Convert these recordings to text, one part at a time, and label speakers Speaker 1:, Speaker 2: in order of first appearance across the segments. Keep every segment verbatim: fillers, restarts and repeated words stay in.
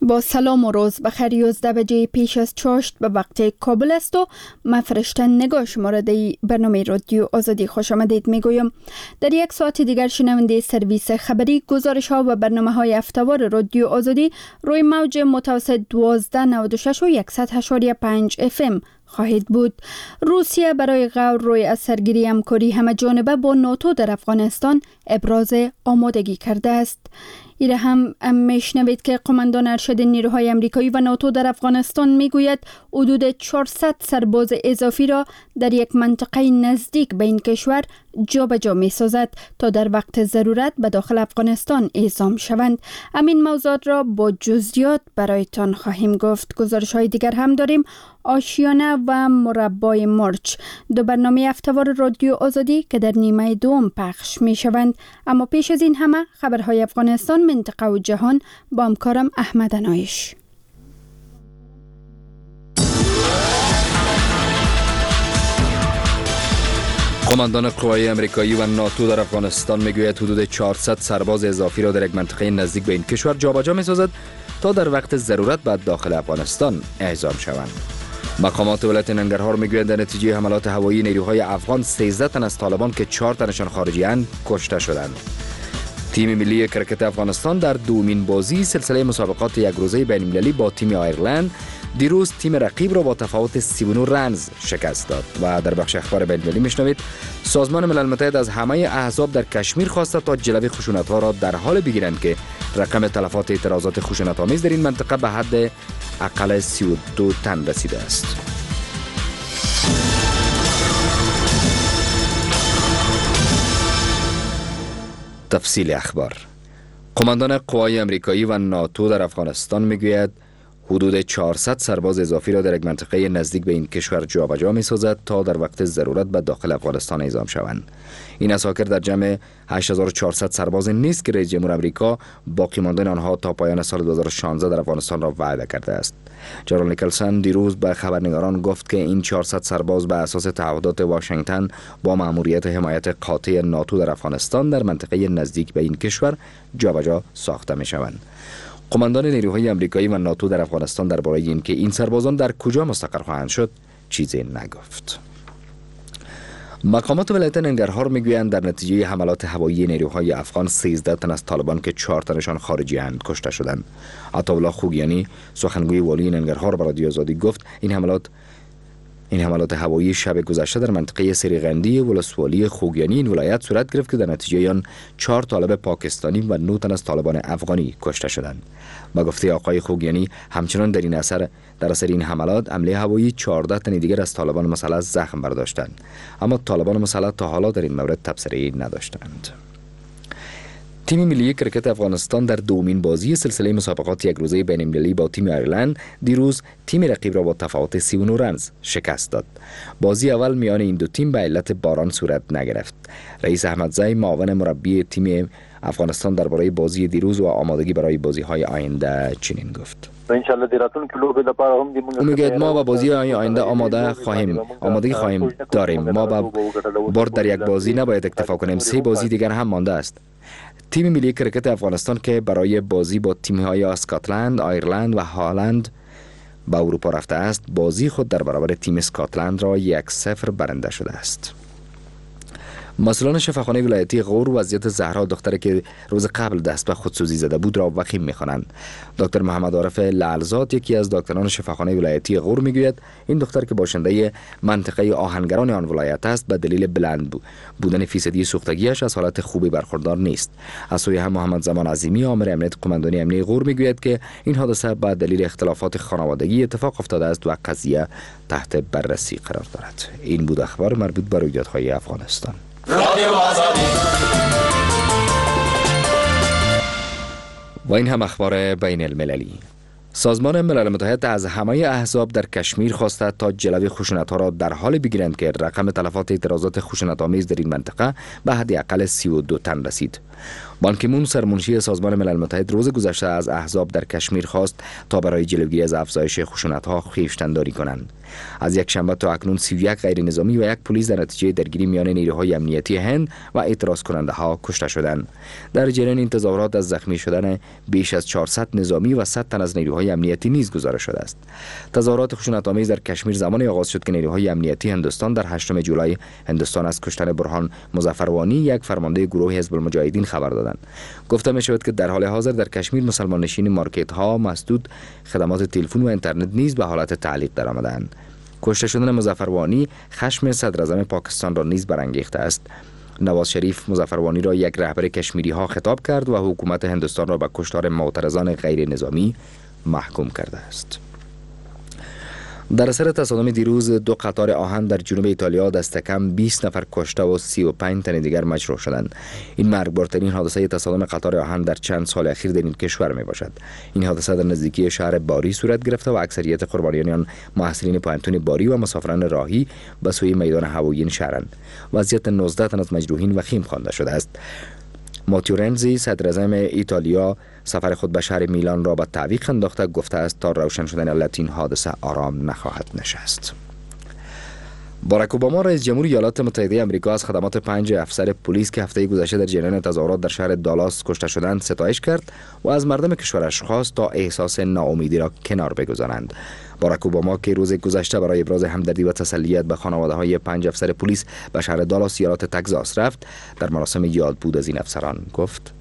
Speaker 1: با سلام و روز بخیر. یازده بجه پیش از چاشت به وقت کابل است و من فرشتن نگاه شمارده برنامه رادیو آزادی خوش آمدید میگویم. در یک ساعت دیگر شنونده سرویس خبری، گزارش ها و برنامه های هفته‌وار رادیو آزادی روی موج متوسط دوازده نود و شش و صد و هشت و پنج اف ام خواهید بود. روسیه برای غور روی از سرگیری همکاری همه جانبه با ناتو در افغانستان ابراز آمادگی کرده است. ایره هم میشنوید که قماندان ارشد نیروهای امریکایی و ناتو در افغانستان میگوید حدود چهارصد سرباز اضافی را در یک منطقه نزدیک به این کشور جابجا میسازد تا در وقت ضرورت به داخل افغانستان اعزام شوند. همین موضوعات را با جزئیات برایتان خواهیم گفت. گزارش های دیگر هم داریم. آشیانه و مربای مرچ، دو برنامه هفته‌وار رادیو آزادی که در نیمه دوم پخش می شوند. اما پیش از این همه خبرهای افغانستان، منطقه و جهان با همکارم احمد انایش.
Speaker 2: قماندان قوای امریکایی و ناتو در افغانستان میگوید حدود چهارصد سرباز اضافی را در یک منطقه نزدیک به این کشور جابجا می‌سازد تا در وقت ضرورت بعد داخل افغانستان اعزام شوند. مقامات ولایت ننگرهار میگویند در نتیجه حملات هوایی نیروهای افغان سیزده تن از طالبان که چهار تنشان خارجی‌اند کشته شدند. تیم ملی کرکت افغانستان در دومین بازی سلسله مسابقات یک روزه بین‌المللی با تیم آیرلند دیروز تیم رقیب را با تفاوت سی و نه رنز شکست داد. و در بخش اخبار بین‌المللی میشنوید سازمان ملل متحد از همه احزاب در کشمیر خواسته تا جلوی خشونت‌ها را در حال بگیرند که رقم تلفات اعتراضات خشونت‌آمیز در این منطقه به حد اقل سی و دو تن رسیده است. تفصیل اخبار. قماندان قوای امریکایی و ناتو در افغانستان میگوید حدود چهارصد سرباز اضافی را در یک منطقه نزدیک به این کشور جابجا می‌سازد تا در وقت ضرورت به داخل افغانستان اعزام شوند. این اساکر در جمع هشت هزار و چهارصد سرباز نیست که رئیس جمهور آمریکا باقی ماندن آنها تا پایان سال دو هزار و شانزده در افغانستان را وعده کرده است. جرال نیکلسن دیروز به خبرنگاران گفت که این چهارصد سرباز به اساس تعهدات واشنگتن با مأموریت حمایت قاطع ناتو در افغانستان در منطقه نزدیک به این کشور جابجا ساخته می‌شوند. قماندان نیروهای امریکایی و ناتو در افغانستان درباره اینکه این سربازان در کجا مستقر خواهند شد چیزی نگفت. مقامات ولایت ننگرهار میگویند در نتیجه حملات هوایی نیروهای افغان سیزده تن از طالبان که چهار تنشان خارجی اند کشته شدند. عطاالله خوگیانی سخنگوی والی ننگرهار به رادیو آزادی گفت این حملات این حملات هوایی شب گذشته در منطقه سریغندی ولسوالی خوگیانی این ولایت صورت گرفت که در نتیجه آن چهار طالب پاکستانی و نه تن از طالبان افغانی کشته شدند. با گفته آقای خوگیانی همچنان در این اثر در اثر این حملات حمله هوایی چهارده تن دیگر از طالبان مسلح زخم برداشتند، اما طالبان مسلح تا حالا در این مورد تبصره‌ای نداشتند. تیم ملی کرکت افغانستان در دومین بازی سلسله مسابقات یک روزه بین‌المللی با تیم آیرلند دیروز تیم رقیب را با تفاوت سی و نه رنز شکست داد. بازی اول میان این دو تیم به علت باران صورت نگرفت. رئیس احمدزی معاون مربی تیم افغانستان درباره بازی دیروز و آمادگی برای بازی‌های آینده چنین گفت: میگوید ما با بازی آینده آماده خواهیم آمادگی خواهیم داریم. ما با برد در یک بازی نباید اکتفا کنیم، سه بازی دیگر هم مانده است. تیم ملی کرکت افغانستان که برای بازی با تیم‌های اسکاتلند، آیرلند و هالند به اروپا رفته است، بازی خود در برابر تیم اسکاتلند را یک صفر برنده شده است. مسئولان شفاخانه ولایتی غور وضعیت زهرا دختری که روز قبل دست به خودسوزی زده بود را وخیم می‌خوانند. دکتر محمد عارف لعلزاد یکی از دکتران شفاخانه ولایتی غور میگوید این دختر که باشنده منطقه آهنگران آن ولایت است به دلیل بلند بودن فیصدی سوختگیش از حالت خوبی برخوردار نیست. از سوی هم محمد زمان عظیمی آمر امنیت قماندانی امنیه غور میگوید که این حادثه به دلیل اختلافات خانوادگی اتفاق افتاده است و قضیه تحت بررسی قرار دارد. این بود اخبار مربوط به رویدادهای افغانستان. و این هم اخبار بین المللی. سازمان ملل متحد از همه احزاب در کشمیر خواسته تا جلوی خشونت‌ها را در حال بگیرند که رقم تلفات اعتراضات خشونت‌آمیز در این منطقه به حد اقل سی و دو تن رسید. بان کی مون سرمنشی سازمان ملل متحد روز گذشته از احزاب در کشمیر خواست تا برای جلوگیری از افزایش خشونت‌ها خویشتن‌داری کنند. از یک شنبه تا اکنون سی و یک غیر نظامی و یک پلیس در نتیجه درگیری میان نیروهای امنیتی هند و اعتراض کننده ها کشته شدند. در جریان این تظاهرات از زخمی شدن بیش از چهارصد نظامی و صد تن از نیروهای امنیتی نیز گزارش شده است. تظاهرات خشونت‌آمیز در کشمیر زمانی آغاز شد که نیروهای امنیتی هندوستان در هشتم جولای هندوستان از کشتن برهان مظفروانی یک فرمانده گروه حزب المجاهدین خبر دادند. گفته می شود که در حال حاضر در کشمیر مسلمان نشین مارکت ها مسدود، خدمات تلفن و اینترنت نیز به حالت تعلیق درآمدند. کشته شدن مظفروانی خشم صدر اعظم پاکستان را نیز برانگیخته است. نواز شریف مظفروانی را یک رهبر کشمیری ها خطاب کرد و حکومت هندوستان را به کشتار معترضان غیر نظامی محکوم کرده است. در اثر تصادم دیروز دو قطار آهن در جنوب ایتالیا دست کم بیست نفر کشته و سی و پنج تن دیگر مجروح شدند. این مرگبارترین حادثه تصادم قطار آهن در چند سال اخیر در این کشور می باشد. این حادثه در نزدیکی شهر باری صورت گرفته و اکثریت قربانیان آن محصلین پانتون باری و مسافران راهی به سوی میدان هوایی این شهرند. وضعیت نوزده تن از مجروحین وخیم خوانده شده است. ماتیو رنزی صدر اعظم ایتالیا سفر خود به شهر میلان را به تعویق انداخته، گفته است تا روشن شدن علت این حادثه آرام نخواهد نشست. باراک اوباما رئیس جمهور ایالات متحده آمریکا از خدمات پنج افسر پلیس که هفته گذشته در جریان تظاهرات در شهر دالاس کشته شدند ستایش کرد و از مردم کشورش خواست تا احساس ناامیدی را کنار بگذارند. باراک اوباما که روز گذشته برای ابراز همدردی و تسلیت به خانواده‌های پنج افسر پلیس به شهر دالاس ایالات تگزاس رفت، در مراسم یاد بود از این افسران گفت: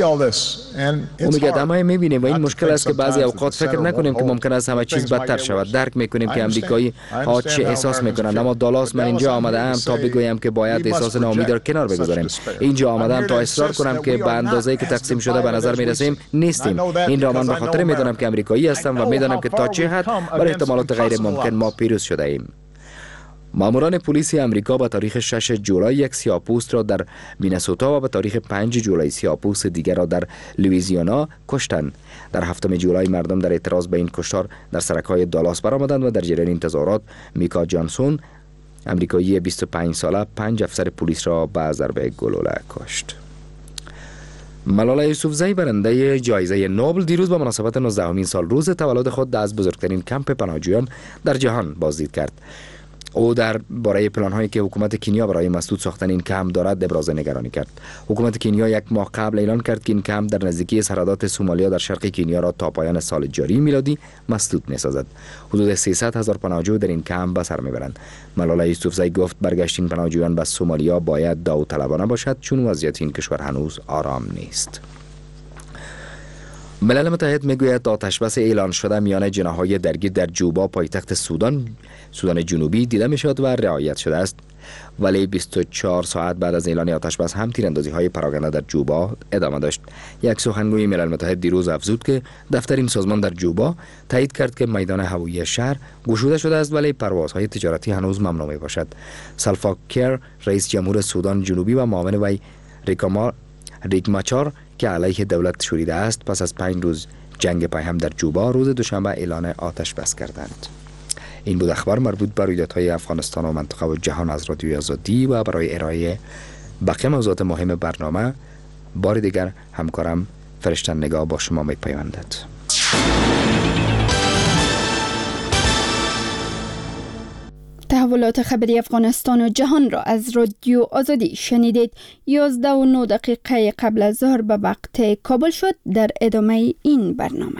Speaker 2: او میگه همه میبینیم و این مشکل است که بعضی اوقات فکر نکنیم که ممکن است همه چیز بدتر شود. درک میکنیم که امریکایی ها چه احساس میکنند، اما دالاس من اینجا آمده ام تا بگویم که باید احساس ناامیدی را کنار بگذاریم. اینجا آمدم تا اصرار کنم که به اندازه‌ای که تقسیم شده به نظر میرسیم نیستیم. این را من به خاطر میدانم که امریکایی هستم و میدانم که تا چه حد بر احتمالات غیر ممکن ما پیروز شده ایم. ماموران پلیس امریکا به تاریخ شش جولای یک سیاه‌پوست را در مینسوتا و به تاریخ پنج جولای سیاه‌پوست دیگر را در لوئیزیانا کشتند. در هفتم جولای مردم در اعتراض به این کشتار در سرک‌های دالاس برآمدند و در جریان این تظاهرات میکا جانسون امریکایی بیست و پنج ساله پنج افسر پلیس را به ضربه گلوله کشت. ملاله یوسفزئی برنده جایزه نوبل دیروز به مناسبت نوزدهمین سال روز تولد خود از بزرگترین کمپ پناهجویان در جهان بازدید کرد. او در باره پلان‌هایی که حکومت کنیا برای مسدود ساختن این کمپ دارد ابراز نگرانی کرد. حکومت کنیا یک ماه قبل اعلان کرد که این کمپ در نزدیکی سرحدات سومالیا در شرق کنیا را تا پایان سال جاری میلادی مسدود می‌سازد. حدود سیصد هزار پناهجو در این کمپ به سر میبرند. ملاله یوسفزئی گفت برگشت این پناهجویان به سومالیا باید داوطلبانه باشد، چون وضعیت این کشور هنوز آرام نیست. ملل متحد میگوید آتشبس اعلان شده میان جناح‌های درگیر در جوبا پایتخت سودان سودان جنوبی دیده میشد و رعایت شده است، ولی بیست و چهار ساعت بعد از اعلان آتشبس هم تیراندازی‌های پراکنده در جوبا ادامه داشت. یک سخنگوی ملل متحد دیروز افزود که دفتر این سازمان در جوبا تایید کرد که میدان هوایی شهر گشوده شده است، ولی پروازهای تجارتی هنوز ممنوع میباشد. سالفا کیر رئیس جمهور سودان جنوبی و معاون وی ریک ماچار که علیه دولت شوریده است پس از پنج روز جنگ پایهم در جوبا روز دوشنبه اعلان آتش بس کردند. این بود اخبار مربوط به رویدادهای افغانستان و منطقه و جهان از رادیوی آزادی و برای ارائه بقیه موضوعات مهم برنامه بار دیگر همکارم فرشتن نگاه با شما می پیوندد.
Speaker 1: تحولات خبری افغانستان و جهان را از رادیو آزادی شنیدید. یازده و نه دقیقه قبل از ظهر به وقت کابل شد. در ادامه این برنامه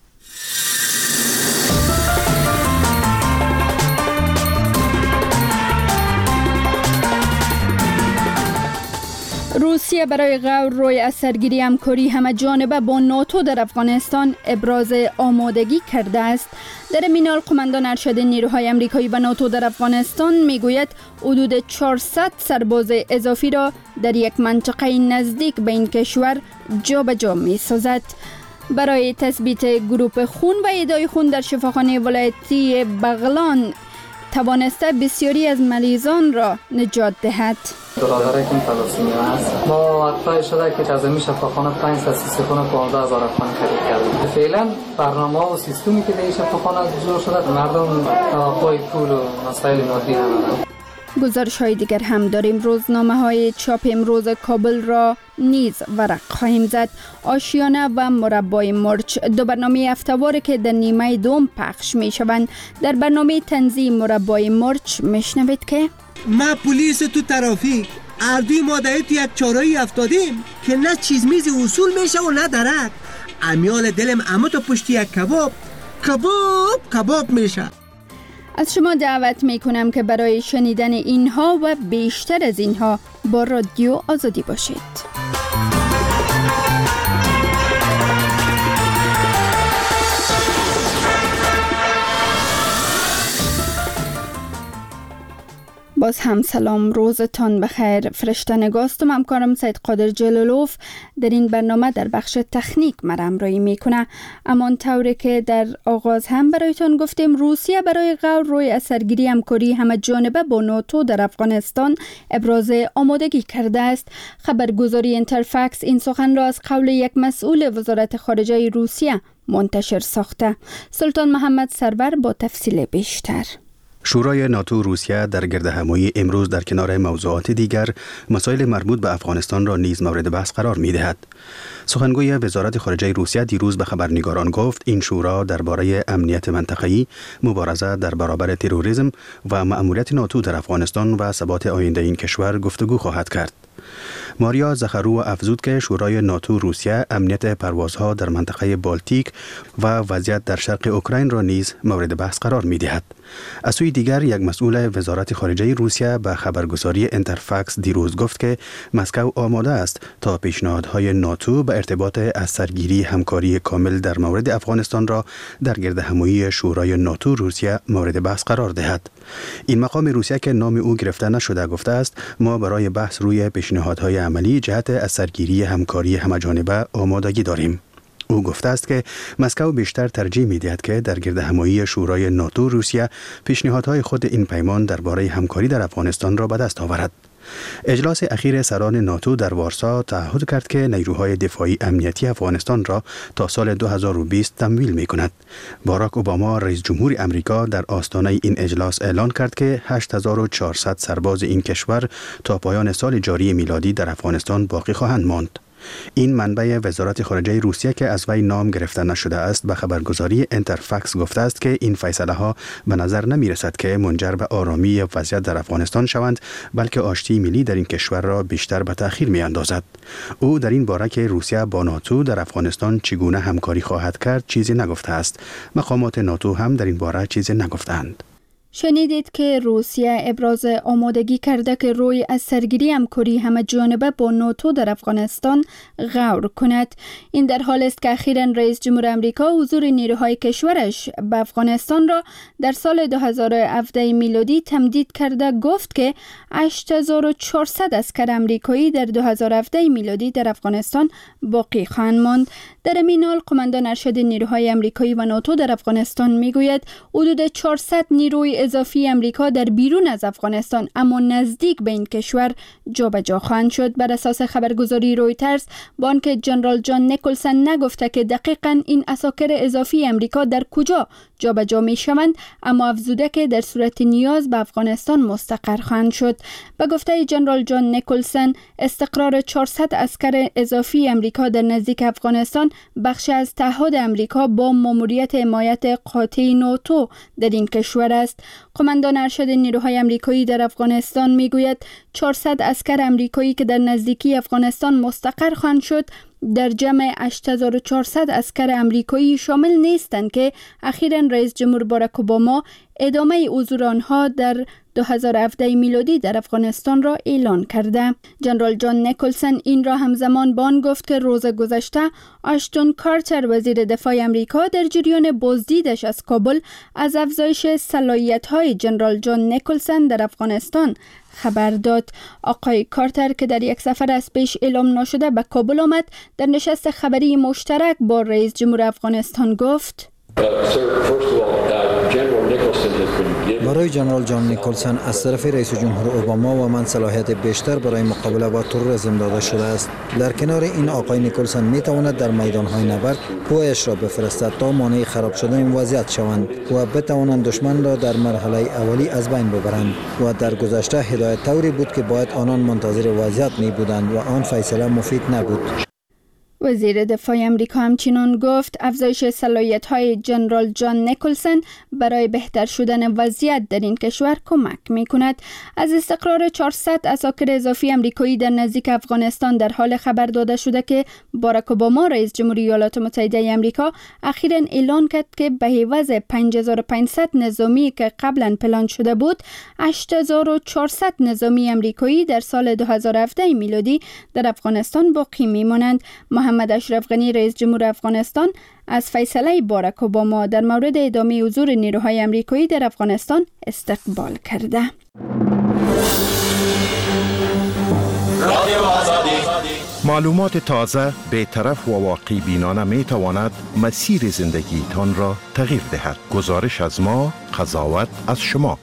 Speaker 1: روسیه برای غور روی از سرگیری همکاری همه جانبه با ناتو در افغانستان ابراز آمادگی کرده است. در مینال قماندان ارشد نیروهای امریکایی به ناتو در افغانستان میگوید حدود چهارصد سرباز اضافی را در یک منطقه نزدیک به این کشور جابجا می‌سازد. برای تثبیت گروپ خون و ایدای خون در شفاخانه ولایتی بغلان توانسته بسیاری از مریضان را نجات دهد.
Speaker 3: برادر که تلاسیمی هست ما اطلاع شده که از این شفاخانه پنج تا سیستم پانزده هزار افغان خرید کردیم. فعلا برنامه و سیستمی که در شفاخانه جور شده مردم پای پول و مسائل مادی ندارند.
Speaker 1: گزارش های دیگر هم داریم. روزنامه های چاپ امروز کابل را نیز ورق خواهیم زد. آشیانه و مربای مرچ، دو برنامه هفته‌واره که در نیمه دوم پخش می شوند. در برنامه تنزیه مربای مرچ میشنوید که
Speaker 4: ما پلیس تو ترافیک اردوی مادری تو یک چارایی افتادیم که نه چیز میز اصول میشه و نه درک. امیال دلم اما تو پشتی یک کباب کباب کباب میشه.
Speaker 1: از شما دعوت می کنم که برای شنیدن اینها و بیشتر از اینها با رادیو آزادی باشید. باز هم سلام، روزتان بخیر. فرشته نگاستم، همکارم سید قادر جلالوف در این برنامه در بخش تکنیک مرا همراهی میکنه. اما طوری که در آغاز هم برایتان گفتیم، روسیه برای غور روی اثرگیری همکاری همه جانبه با ناتو در افغانستان ابراز آمادگی کرده است. خبرگزاری اینترفکس این سخن را از قول یک مسئول وزارت خارجه روسیه منتشر ساخته. سلطان محمد سرور با تفصیل بیشتر.
Speaker 5: شورای ناتو روسیه در گردهمایی امروز در کنار موضوعات دیگر مسائل مربوط به افغانستان را نیز مورد بحث قرار می دهد. سخنگوی وزارت خارجه روسیه دیروز به خبرنگاران گفت این شورا درباره امنیت منطقه‌ای، مبارزه در برابر تروریسم و مأموریت ناتو در افغانستان و ثبات آینده این کشور گفتگو خواهد کرد. ماریا زخارو افزود که شورای ناتو روسیه امنیت پروازها در منطقه بالتیک و وضعیت در شرق اوکراین را نیز مورد بحث قرار می دهد. از سوی دیگر یک مسئول وزارت خارجه روسیه به خبرگزاری اینترفکس دیروز گفت که مسکو آماده است تا پیشنهادهای ناتو به ارتباط از سرگیری همکاری کامل در مورد افغانستان را در گردهمایی شورای ناتو روسیه مورد بحث قرار دهد. این مقام روسیه که نام او گرفته نشده گفته است ما برای بحث روی پیشنهادهای عملی جهت از سرگیری همکاری همه‌جانبه آمادگی داریم. او گفته است که مسکو بیشتر ترجیح می‌دهد که در گردهمایی شورای ناتو روسیه پیشنهادهای خود این پیمان درباره همکاری در افغانستان را به دست آورد. اجلاس اخیر سران ناتو در وارسا تعهد کرد که نیروهای دفاعی امنیتی افغانستان را تا سال دو هزار و بیست تمویل می‌کند. باراک اوباما رئیس جمهور امریکا در آستانه این اجلاس اعلان کرد که هشت هزار و چهارصد سرباز این کشور تا پایان سال جاری میلادی در افغانستان باقی خواهند ماند. این منبع وزارت خارجه روسیه که از وی نام گرفته نشده است به خبرگزاری اینترفکس گفته است که این فیصله ها به نظر نمی رسد که منجر به آرامی وضعیت در افغانستان شوند، بلکه آشتی ملی در این کشور را بیشتر به تأخیر می اندازد. او در این باره که روسیه با ناتو در افغانستان چگونه همکاری خواهد کرد چیزی نگفته است. مقامات ناتو هم در این باره چیزی نگفتند.
Speaker 1: شنیدید که روسیه ابراز آمادگی کرده که روی از سرگیری همکاری همه جانبه با ناتو در افغانستان غور کند. این در حال است که اخیراً رئیس جمهور امریکا حضور نیروهای کشورش به افغانستان را در سال دو هزار و هفده میلادی تمدید کرده. گفت که هشت هزار و چهارصد اسکر امریکایی در دو هزار و هفده میلادی در افغانستان باقی خواهند ماند. در این حال قماندان ارشد نیروهای امریکایی و ناتو در افغانستان میگوید حدود چهارصد نیروی اضافی امریکا در بیرون از افغانستان اما نزدیک به این کشور جابجا خواهند شد. بر اساس خبرگزاری رویترز، بانک جنرال جان نیکلسن نگفته که دقیقاً این عساکر اضافی امریکا در کجا جابجا می شوند، اما افزوده که در صورت نیاز به افغانستان مستقر خواهند شد. به گفته جنرال جان نیکلسن، استقرار چهارصد اسکر اضافی امریکا در نزدیک افغانستان بخش از تعهد امریکا با ماموریت حمایت قاطع ناتو در این کشور است. قماندان ارشد نیروهای امریکایی در افغانستان میگوید چهارصد اسکر امریکایی که در نزدیکی افغانستان مستقر خواهند شد در جمع هشت هزار و چهارصد اسکر امریکایی شامل نیستند که اخیراً رئیس جمهور باراک اوباما ادامه حضور آنها در دو هزار و هفده میلادی در افغانستان را اعلان کرده. جنرال جان نیکلسن این را همزمان با آن گفت که روز گذشته آشتون کارتر وزیر دفاع امریکا در جریان بازدیدش از کابل از افزایش صلاحیت‌های جنرال جان نیکلسن در افغانستان خبر داد. آقای کارتر که در یک سفر از پیش اعلام نشده به کابل آمد، در نشست خبری مشترک با رئیس جمهور افغانستان گفت:
Speaker 6: Uh, sir, first of all, uh, General Nicholson برای جنرال جان نیکلسن از طرف رئیس جمهور اوباما و من صلاحیت بیشتر برای مقابله با تروریسم داده شده است. در کنار این آقای نیکلسن می تواند در میدانهای نبرد قوایش را بفرستد تا مانع خراب شدن وضعیت شوند و بتوانند دشمن را در مرحله اولی از بین ببرند و در گذشته هدایت طوری بود که باید آنان منتظر وضعیت می بودند و آن فیصله مفید نبود.
Speaker 1: وزیر دفاع امریکا همچنین گفت افزایش صلاحیت‌های جنرال جان نیکلسن برای بهتر شدن وضعیت در این کشور کمک می‌کند. از استقرار چهارصد عساکر اضافی امریکایی در نزدیک افغانستان در حال خبر داده شده که باراک اوباما رئیس جمهوری ایالات متحده امریکا اخیراً اعلان کرد که به عوض پنج هزار و پانصد نظامی که قبلا پلان شده بود، هشت هزار و چهارصد نظامی امریکایی در سال دو هزار و هفده میلادی در افغانستان باقی می‌مانند. محمد اشرف غنی رئیس جمهور افغانستان از فیصله باراک اوباما در مورد ادامه حضور نیروهای امریکایی در افغانستان استقبال کرده.
Speaker 7: معلومات تازه، بی‌طرف و واقعی بینانه می تواند مسیر زندگی تان را تغییر دهد. گزارش از ما، قضاوت از شما.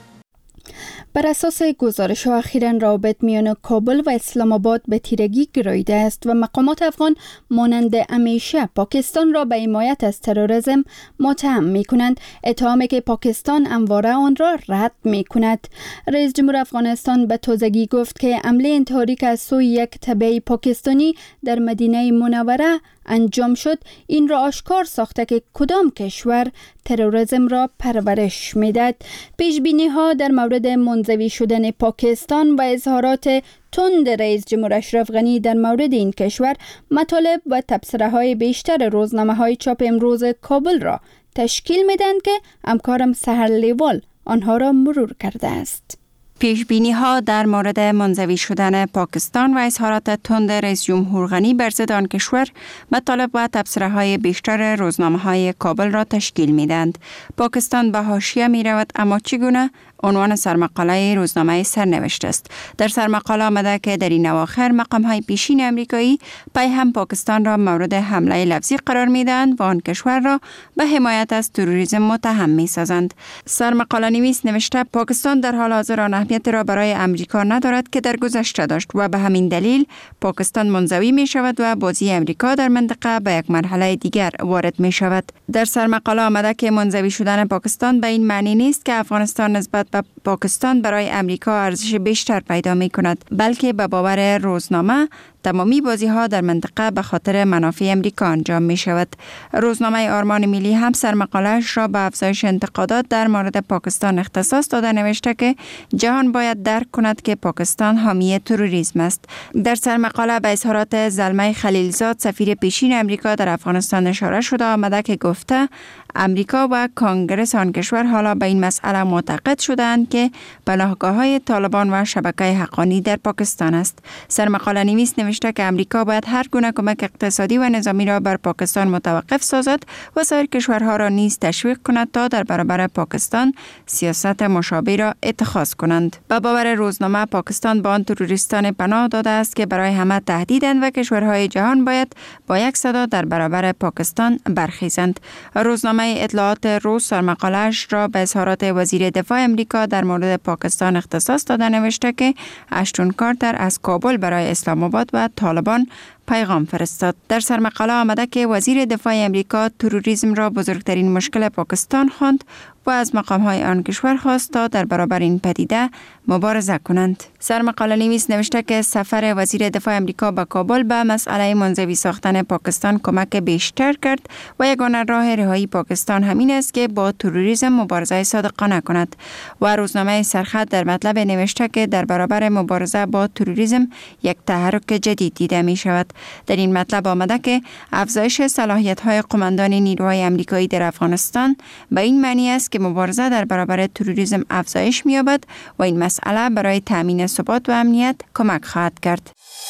Speaker 1: بر اساس گزارش ها اخیراً روابط میان کابل و اسلام آباد به تیرگی گراییده است و مقامات افغان مانند همیشه پاکستان را به حمایت از تروریسم متهم می کنند، اتهامی که پاکستان همواره آن را رد می کند. رئیس جمهور افغانستان به تازگی گفت که حمله انتحاری که از سوی یک تبعی پاکستانی در مدینه منوره انجام شد این را آشکار ساخته که کدام کشور تروریسم را پرورش میدهد. پیش بینی ها در مورد منزوی شدن پاکستان و اظهارات تند رئیس جمهور اشرف غنی در مورد این کشور مطالب و تبصره های بیشتر روزنامه های چاپ امروز کابل را تشکیل میدهند که همکارم سحر لیوال آنها را مرور کرده است.
Speaker 8: پیش بینی ها در مورد منزوی شدن پاکستان و اظهارات تند رئیس جمهور غنی بر ضد آن کشور مطالب و تبصره های بیشتر روزنامه های کابل را تشکیل میدند. پاکستان به حاشیه می رود، اما چگونه؟ عنوان سرمقاله روزنامه سرنوشت است. در سرمقاله آمده که در این اواخر مقام های پیشین امریکایی پای هم پاکستان را مورد حمله لفظی قرار میدهند و آن کشور را به حمایت از تروریسم متهم میسازند. سرمقاله نویس نوشته پاکستان در حال حاضر آن اهمیت را برای امریکا ندارد که در گذشته داشت و به همین دلیل پاکستان منزوی می شود و بازی امریکا در منطقه به یک مرحله دیگر وارد می شود. در سرمقاله آمده که منزوی شدن پاکستان به این معنی نیست که افغانستان نسبت به پاکستان برای امریکا ارزش بیشتر پیدا می کند، بلکه به باور روزنامه تمامی بازی ها در منطقه به خاطر منافع امریکا انجام می شود. روزنامه آرمان ملی هم سرمقاله‌اش را به افزایش انتقادات در مورد پاکستان اختصاص داده نوشته که جهان باید درک کند که پاکستان حامی تروریسم است. در سرمقاله به اظهارات زلمه خلیلزاد سفیر پیشین امریکا در افغانستان اشاره شده آمده که گفته امریکا و کانگرس آن کشور حالا به این مسئله معتقد شدند که پناهگاه‌های طالبان و شبکه حقانی در پاکستان است. سرمقاله نویس نوشته که امریکا باید هر گونه کمک اقتصادی و نظامی را بر پاکستان متوقف سازد و سایر کشورها را نیز تشویق کند تا در برابر پاکستان سیاست مشابه را اتخاذ کنند. به باور روزنامه پاکستان به آن تروریستان پناه داده است که برای همه تهدیدند و کشورهای جهان باید با یک صدا در برابر پاکستان برخیزند. روزنامه اطلاعات روز سرمقاله‌اش را به اظهارات وزیر دفاع امریکا در مورد پاکستان اختصاص داده نوشته که اشتون کارتر از کابل برای اسلام آباد و طالبان پیغام فرستاد. در سرمقاله آمده که وزیر دفاع امریکا تروریسم را بزرگترین مشکل پاکستان خواند و از مقام‌های آن کشور خواست تا در برابر این پدیده مبارزه کنند. سرمقاله نویس نوشته که سفر وزیر دفاع امریکا به کابل به مسئله منزوی ساختن پاکستان کمک بیشتر کرد و یگانه راه رهایی پاکستان همین است که با تروریسم مبارزه صادقانه کند. و روزنامه سرخط در مطلب نوشته که در برابر مبارزه با تروریسم یک تحرک جدید دیده می شود. در این مطلب آمده که افزایش صلاحیت‌های قماندان نیروهای امریکایی در افغانستان به این معنی است که مبارزه در برابر تروریسم افزایش می‌یابد و این مسئله برای تأمین ثبات و امنیت کمک خواهد کرد.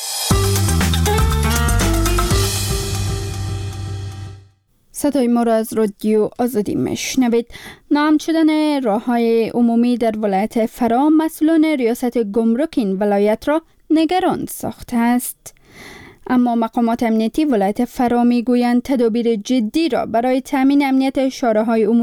Speaker 1: صدای ما را از رادیو آزادی میشنوید. نام شدن راه‌های عمومی در ولایت فرا مسئولان ریاست گمرک این ولایت را نگران ساخته است. اما مقامات امنیتی ولایت فرا میگویند تدابیر جدی را برای تامین امنیت شاره‌های عمومی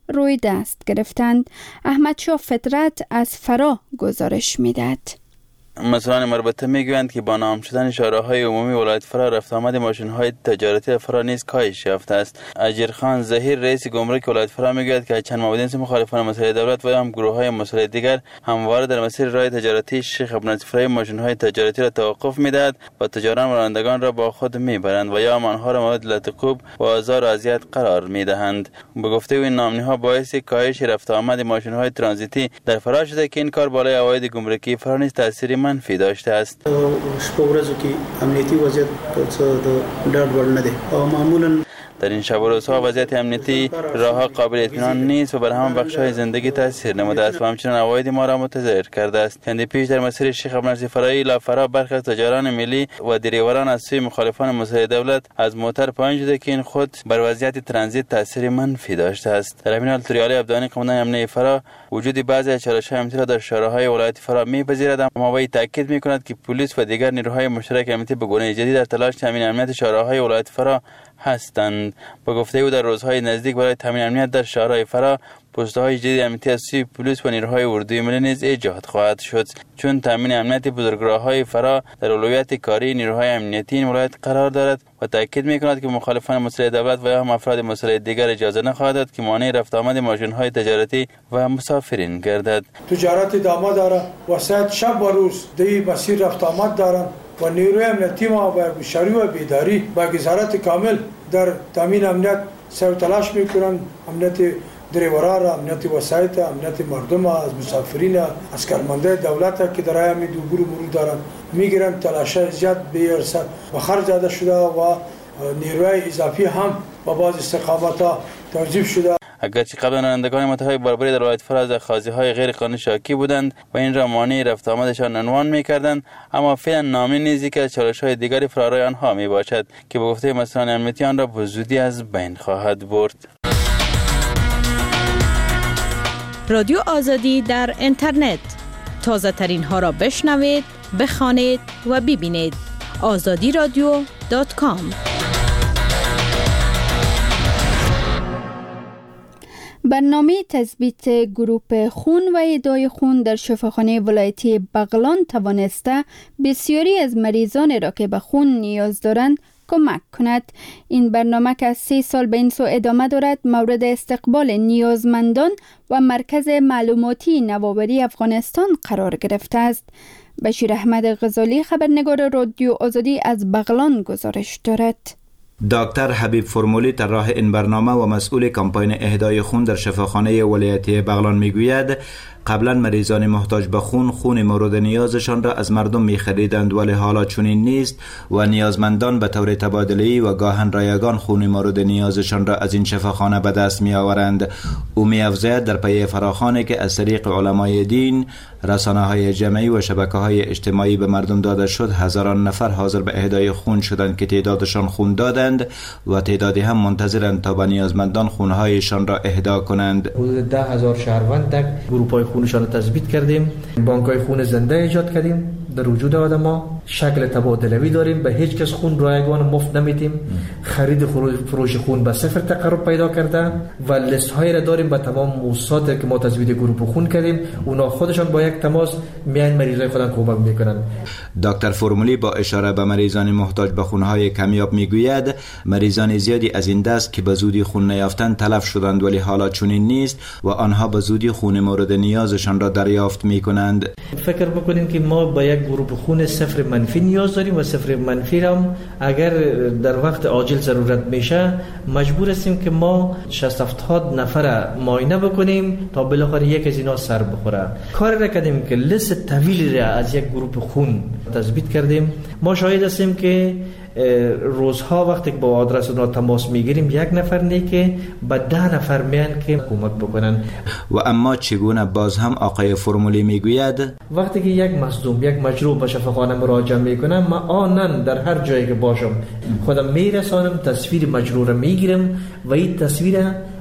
Speaker 1: روی دست گرفتند. احمد شاه فطرت از فرا گزارش میدهد.
Speaker 9: مسئولان مربوطه میگویند که با نام شدن شارع‌های عمومی ولایت فرا رفت آمد ماشین‌های تجارتی فرا نیز کاهش یافته است. اجیرخان ظهیر رئیس گمرک ولایت فرا میگوید که چند مابدین مخالفان مسئله دولت و هم گروه‌های مسئله دیگر همواره در مسیر راه تجارتی شیخ ابن صفرای ماشین‌های تجارتی را توقف میدهد و تجاران و رانندگان را با خود میبرند و یا آنها را مورد لطکوب و آزار و اذیت قرار میدهند. به گفته این نامنی‌ها باعث کاهش رفت آمد ماشین‌های ترانزیتی در فرا شده که این کار بالای عواید گمرکی فرا نیز تأثیری منفی داشته است.
Speaker 10: شپه ورځو کې امنیتي وضعیت څه د ډاډ وړ نه دی او معمولا
Speaker 9: در این شب و روزها وضعیت امنیتی راهها قابل اطمینان نیست و بر همه بخش‌های زندگی تاثیر نموده است و همچنین عواید ما را متضرر کرده است. چندی پیش در مسیر شیخ ابن صفرایی لافرا برخی از تجاران ملی و دریوران از سوی مخالفان مسئله دولت از موتر پایین شده که این خود بر وضعیت ترانزیت تاثیر منفی داشته است. در همین حال توریالی عبدانی قماندان امنیه فرا وجود بعضی از چالش‌های امنیتی را در شهرهای ولایت فرا می‌پذیرد، اما وی تاکید می‌کند که پلیس و دیگر نیروهای مشترک امنیتی به گونه جدی در تلاش تامین امنیت شهرهای ولایت فرا هستند. با گفته او در روزهای نزدیک برای تامین امنیت در شهرهای فرا پست‌های جدید امنیتی از سوی پلیس و نیروهای اردوی ملی نیز ایجاد خواهد شد، چون تامین امنیت بزرگراه‌های فرا در اولویت کاری نیروهای امنیتی این ولایت قرار دارد و تاکید می‌کند که مخالفان مسئله دولت و یا هم افراد مسئله دیگر اجازه نخواهد داد که مانع رفت آمد ماشین‌های تجارتی و مسافرین گردد.
Speaker 11: تجارت ادامه دارد و ساعت شب و روز دی مسیر رفت آمد دارند و نیروی امنیتی ما با هوشیاری و بیداری با گزارت کامل در تامین امنیت سعی تلاش می‌کنند. امنیت دریوران را، امنیت وسایط، امنیت مردم، از مسافرین، از کارمندان دولت که در همین دو گروه مرور دارند میگیرند. تلاش‌های زیاد به ارسال و خرج داده شده و نیروی اضافی هم با بعض استقامت‌ها توظیف شده.
Speaker 9: اگرچه قبلا رانندگان متحد برابری در ولایت فرا از خاضی‌های غیر قانونی شاکی بودند و این را مانع رفت آمدشان عنوان می‌کردند، اما فعلا نامی نیزی که از چالش‌های دیگری فرارای آنها میباشد که به گفته مسئولان امنیتی آن را به زودی از بین خواهد برد.
Speaker 12: رادیو آزادی در اینترنت، تازه ترین ها را بشنوید، بخوانید و ببینید. آزادی رادیو دات کام.
Speaker 1: برنامه تثبیت گروپ خون و اهدای خون در شفاخانه ولایتی بغلان توانسته بسیاری از مریضان را که به خون نیاز دارند کمک کند. این برنامه که از سه سال به این سو ادامه دارد مورد استقبال نیازمندان و مرکز معلوماتی نوآوری افغانستان قرار گرفته است. بشیر احمد غزالی خبرنگار رادیو آزادی از بغلان گزارش دارد.
Speaker 13: دکتر حبیب فرمولی طراح این برنامه و مسئول کمپاین اهدای خون در شفاخانه ولایتی بغلان میگوید قبلا مریضان محتاج به خون خون مورد نیازشان را از مردم می خریدند، ولی حالا چنین نیست و نیازمندان به طور تبادلی و گاهن رایگان خون مورد نیازشان را از این شفاخانه به دست می آورند. او می افزاید در پی فراخوانی که از طریق علمای دین، رسانه های جمعی و شبکه های اجتماعی به مردم داده شد، هزاران نفر حاضر به اهدای خون شدند که تعدادشان خون دادند و تعدادی هم منتظرند تا به نیازمندان خونهایشان را اهدا کنند.
Speaker 14: حدود ده هزار شهروند در گروپ‌های خونشان را تثبیت کردیم. بانک‌های خون زنده ایجاد کردیم. در وجود آدما شکل تبادلوی داریم، به هیچ کس خون رایگان مفت نمیدیم. خرید فروش خون به صفر تقرب پیدا کرده و لیست هایی را داریم به تمام موسسات که ما تثبیت گروپ خون کردیم. اونا خودشان با یک تماس میان مریضای خودن کمک میکنن.
Speaker 13: دکتر فرمولی با اشاره به مریضان محتاج به خونهای کمیاب میگوید مریضان زیادی از این دست که به زودی خون نیافتند تلف شدند، ولی حالا چنین نیست و آنها به زودی خون مورد نیازشان را دریافت میکنند.
Speaker 14: فکر بکنیم که ما با یک گروپ خون صفر منفی نیاز داریم و صفر منفی هم اگر در وقت عاجل ضرورت میشه مجبور هستیم که ما شصت هفتاد نفر معاینه بکنیم تا بالاخره یک از اینا سر بخوره. کار را کردیم که لیست طویلی را از یک گروپ خون تثبیت کردیم. ما شاهد هستیم که روزها وقتی که با آدرس اونا تماس میگیریم یک نفر نه که به ده نفر میان که کمک بکنن.
Speaker 13: و اما چگونه باز هم آقای فرمولی میگوید
Speaker 14: وقتی که یک مصدوم یک مجروح به شفاخانه مراجعه میکنه ما آنن در هر جایی که باشم خودم میرسانم تصویر مجروح را میگیرم و این تصویر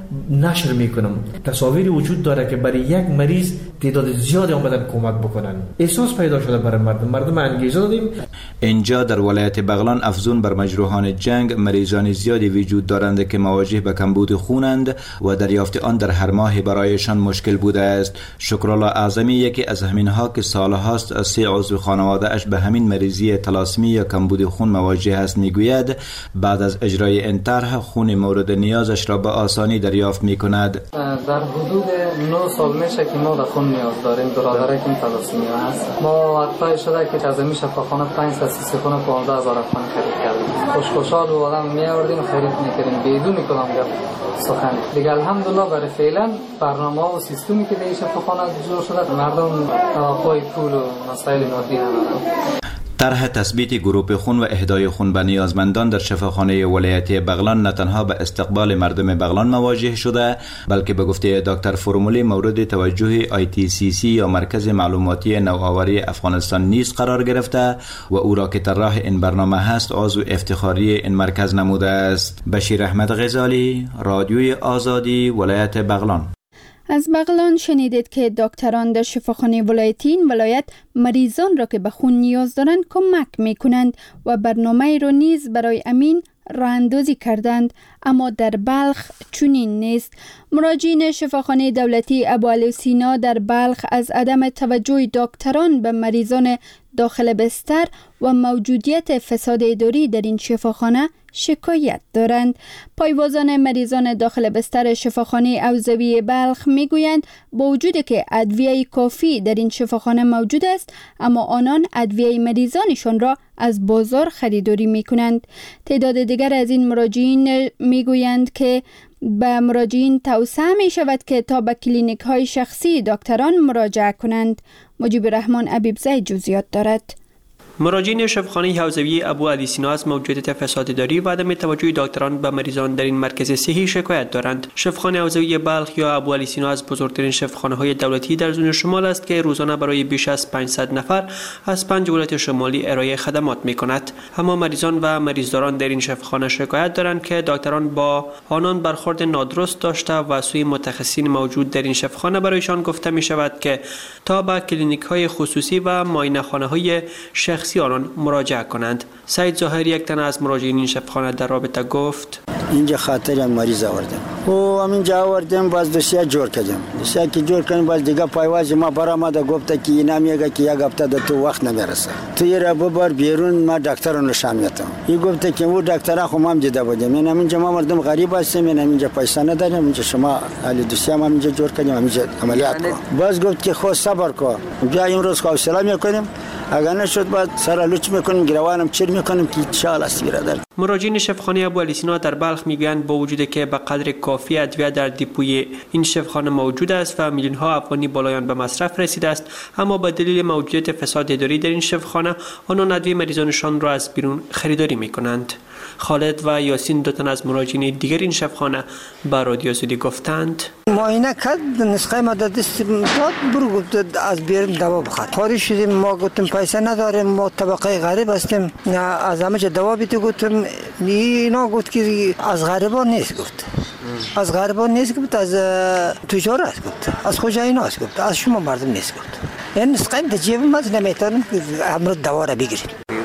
Speaker 14: نشر میکنم. تصاویری وجود داره که برای یک مریض تعداد زیادی آمدن کمک بکنن. احساس پیدا شده برای مردم، مردم انگیزه دادیم.
Speaker 13: اینجا در ولایت بغلان افزون بر مجروحان جنگ مریضان زیادی وجود دارند که مواجه به کمبود خونند و دریافت آن در هر ماه برایشان مشکل بوده است. شکرالله اعظمی یکی از همینها که سالهاست از سه عضو خانواده اش به همین مریضی تلاسمی یا کمبود خون مواجه است میگوید بعد از اجرای این طرح خون مورد نیازش را به آسانی دریافت میکند.
Speaker 3: در حدود نه سال میشه که ما در خون نیاز داریم. برادرک این تلاسمی هست. ما اطلاع شده که از این شفاخانه پنج تا سیصد خونه پانزده هزار افغان خرید کردیم. خوش خوشحال و آدم میآوردیم خرید میکردیم بدون کدام گپ سخن. دیگه الحمدلله برای فعلا برنامه و سیستمی که در شفاخانه جور شده مردم پای پول و مسائل مادی ندارن.
Speaker 13: طرح تثبیت گروپ خون و اهدای خون به نیازمندان در شفاخانه ولایتی بغلان نه تنها به استقبال مردم بغلان مواجه شده بلکه به گفته دکتر فرمولی مورد توجه آی تی سی سی یا مرکز معلوماتی نوآوری افغانستان نیز قرار گرفته و او را که طراح این برنامه هست عضو افتخاری این مرکز نموده است. بشیر احمد غزالی، رادیوی آزادی، ولایت بغلان.
Speaker 1: از بغلان شنیدید که دکتران در شفاخانه ولایتی این ولایت مریضان را که به خون نیاز دارند کمک می کنند و برنامه را نیز برای امین راه اندازی کردند، اما در بلخ چنین نیست. مراجعین شفاخانه دولتی ابوعلی سینا در بلخ از عدم توجه دکتران به مریضان داخل بستر و موجودیت فساد اداری در این شفاخانه شکایت دارند. پایوازان مریضان داخل بستر شفاخانه اوزوی بلخ میگویند با وجود که ادویه کافی در این شفاخانه موجود است اما آنان ادویه مریضانشان را از بازار خریداری میکنند. تعداد دیگر از این مراجعین میگویند که به مراجعین توصیه می شود که تا به کلینیک های شخصی دکتران مراجعه کنند. مجیب الرحمن ابیبزی جزئیات دارد.
Speaker 15: مراجعین شفاخانه حوزوی ابوعلی سینا از موجودیت فساد اداری و عدم توجه دکتران به مریضان در این مرکز صحی شکایت دارند. شفاخانه حوزوی بلخ یا ابوعلی سینا از بزرگترین شفاخانه‌های دولتی در زون شمال است که روزانه برای بیش از پانصد نفر از پنج ولایت شمالی ارائه خدمات می‌کند. اما مریضان و مریضداران در این شفاخانه شکایت دارند که دکتران با آنان برخورد نادرست داشته و سوی متخصصین موجود در این شفاخانه برایشان گفته می‌شود که تا به کلینیک‌های خصوصی و معاینه‌خانه‌های شخصی آنان مراجعه کنند. سعید ظاهری یک تن از مراجعین این شفاخانه در رابطه گفت
Speaker 16: اینجا خاطر مریض آوردم و همینجا آوردم باز دوسیه جور کردم دوسیه که جور کردم باز دیگه پایواز ما برآمده گفته که اینا میگه که یک هفته ده تو وقت نمیرسه تو یه را ببر بیرون ما دکتر نشان میدم. این گفته که او دکتر خو هم دیده بودم من همینجا ما مردم غریب هستیم من همینجا پیسه ندارم اینجا شما علی دوسیه ما همینجا جور کردیم همینجا عملیات کن. باز گفت که خود صبر کن بیا امروز حوصله میکنیم اگر نشد بعد سر لوچ میکنیم گروانم چیر میکنیم که ان شاء الله است برادر.
Speaker 15: مراجعین شفاخانه ابوعلی سینا در بلخ میگویند با وجود که به قدر کافی ادویه در دیپوی این شفاخانه موجود است و میلیون ها افغانی بالایان به مصرف رسیده است اما به دلیل موجودیت فساد اداری در این شفاخانه آنان ادویه مریضانشان را از بیرون خریداری میکنند. خالد و یاسین دو تن از مراجعین دیگر این شفاخانه با رادیو آزادی گفتند
Speaker 16: معاینه کرد نسخه ما داد داد برو گفت از بیرون دوا بخواد خالی شدیم ما گفتم پیسه نداریم ما طبقه غریب هستیم از همه جا دوا بیت گفتم اینا گفت که از غریبان نیست گفت از غریبان نیست گفت از تجار است گفت از خوجایین است گفت از شما مردم نیست گفت این نسخه در جیب ما نمیتونیم امروز دوا را بگیریم.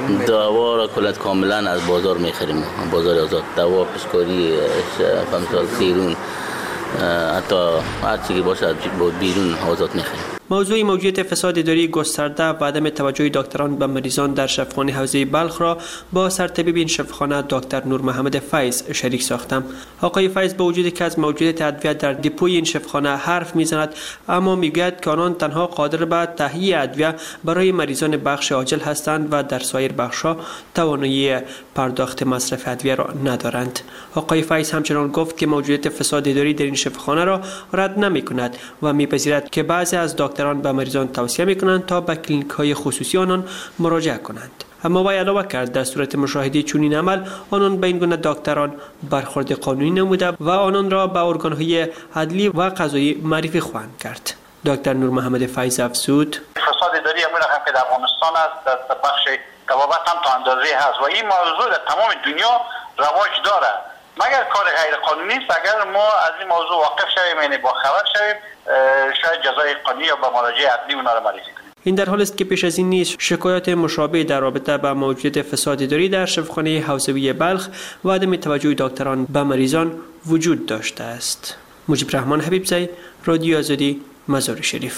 Speaker 17: دوا را کلت کاملا از بازار میخریم بازار آزاد دوا پشکاری فهمسال سیرون حتی هر چیزی باشه از بیرون آزاد میخریم.
Speaker 15: موضوع موجودیت فساد اداری گسترده و عدم توجه دکتران به مریضان در شفاخانه حوزه بلخ را با سرطبیب این شفاخانه دکتر نور محمد فیض شریک ساختم. آقای فیض با وجودی که از موجودیت ادویه در دیپوی این شفاخانه حرف میزند اما میگوید که آنان تنها قادر به تهیه ادویه برای مریضان بخش عاجل هستند و در سایر بخش‌ها توانایی پرداخت مصرف ادویه را ندارند. آقای فیض همچنان گفت که موجودیت فساد اداری در این شفاخانه را رد نمی‌کند و می‌پذیرد که بعضی از دکتران به مریضان توصیه می‌کنند تا به کلینیک‌های خصوصی آنان مراجعه کنند. اما وی علاوه کرد در صورت مشاهده چنین عمل آنان به این گونه دکتران برخورد قانونی نموده و آنان را به ارگان‌های عدلی و قضایی معرفی خواهند کرد. دکتر نور محمد فیض افزود
Speaker 18: فساد اداری همون رقم که در افغانستان است در بخش طبابت هم تا اندازه هست و این موضوع در تمام دنیا رواج داره مگر کار غیر قانونی است. اگر ما از این موضوع واقف شویم یعنی با خبر شویم شاید جزای قانونی یا با مراجعه عدلی اونا را معرفی کنیم.
Speaker 15: این در حالی است که پیش از این نیز شکایات مشابه در رابطه با موجودیت فساد اداری در شفاخانه حوزوی بلخ و عدم توجه دکتران به مریضان وجود داشته است. مجیب رحمان حبیبزی، رادیو آزادی، مزار شریف.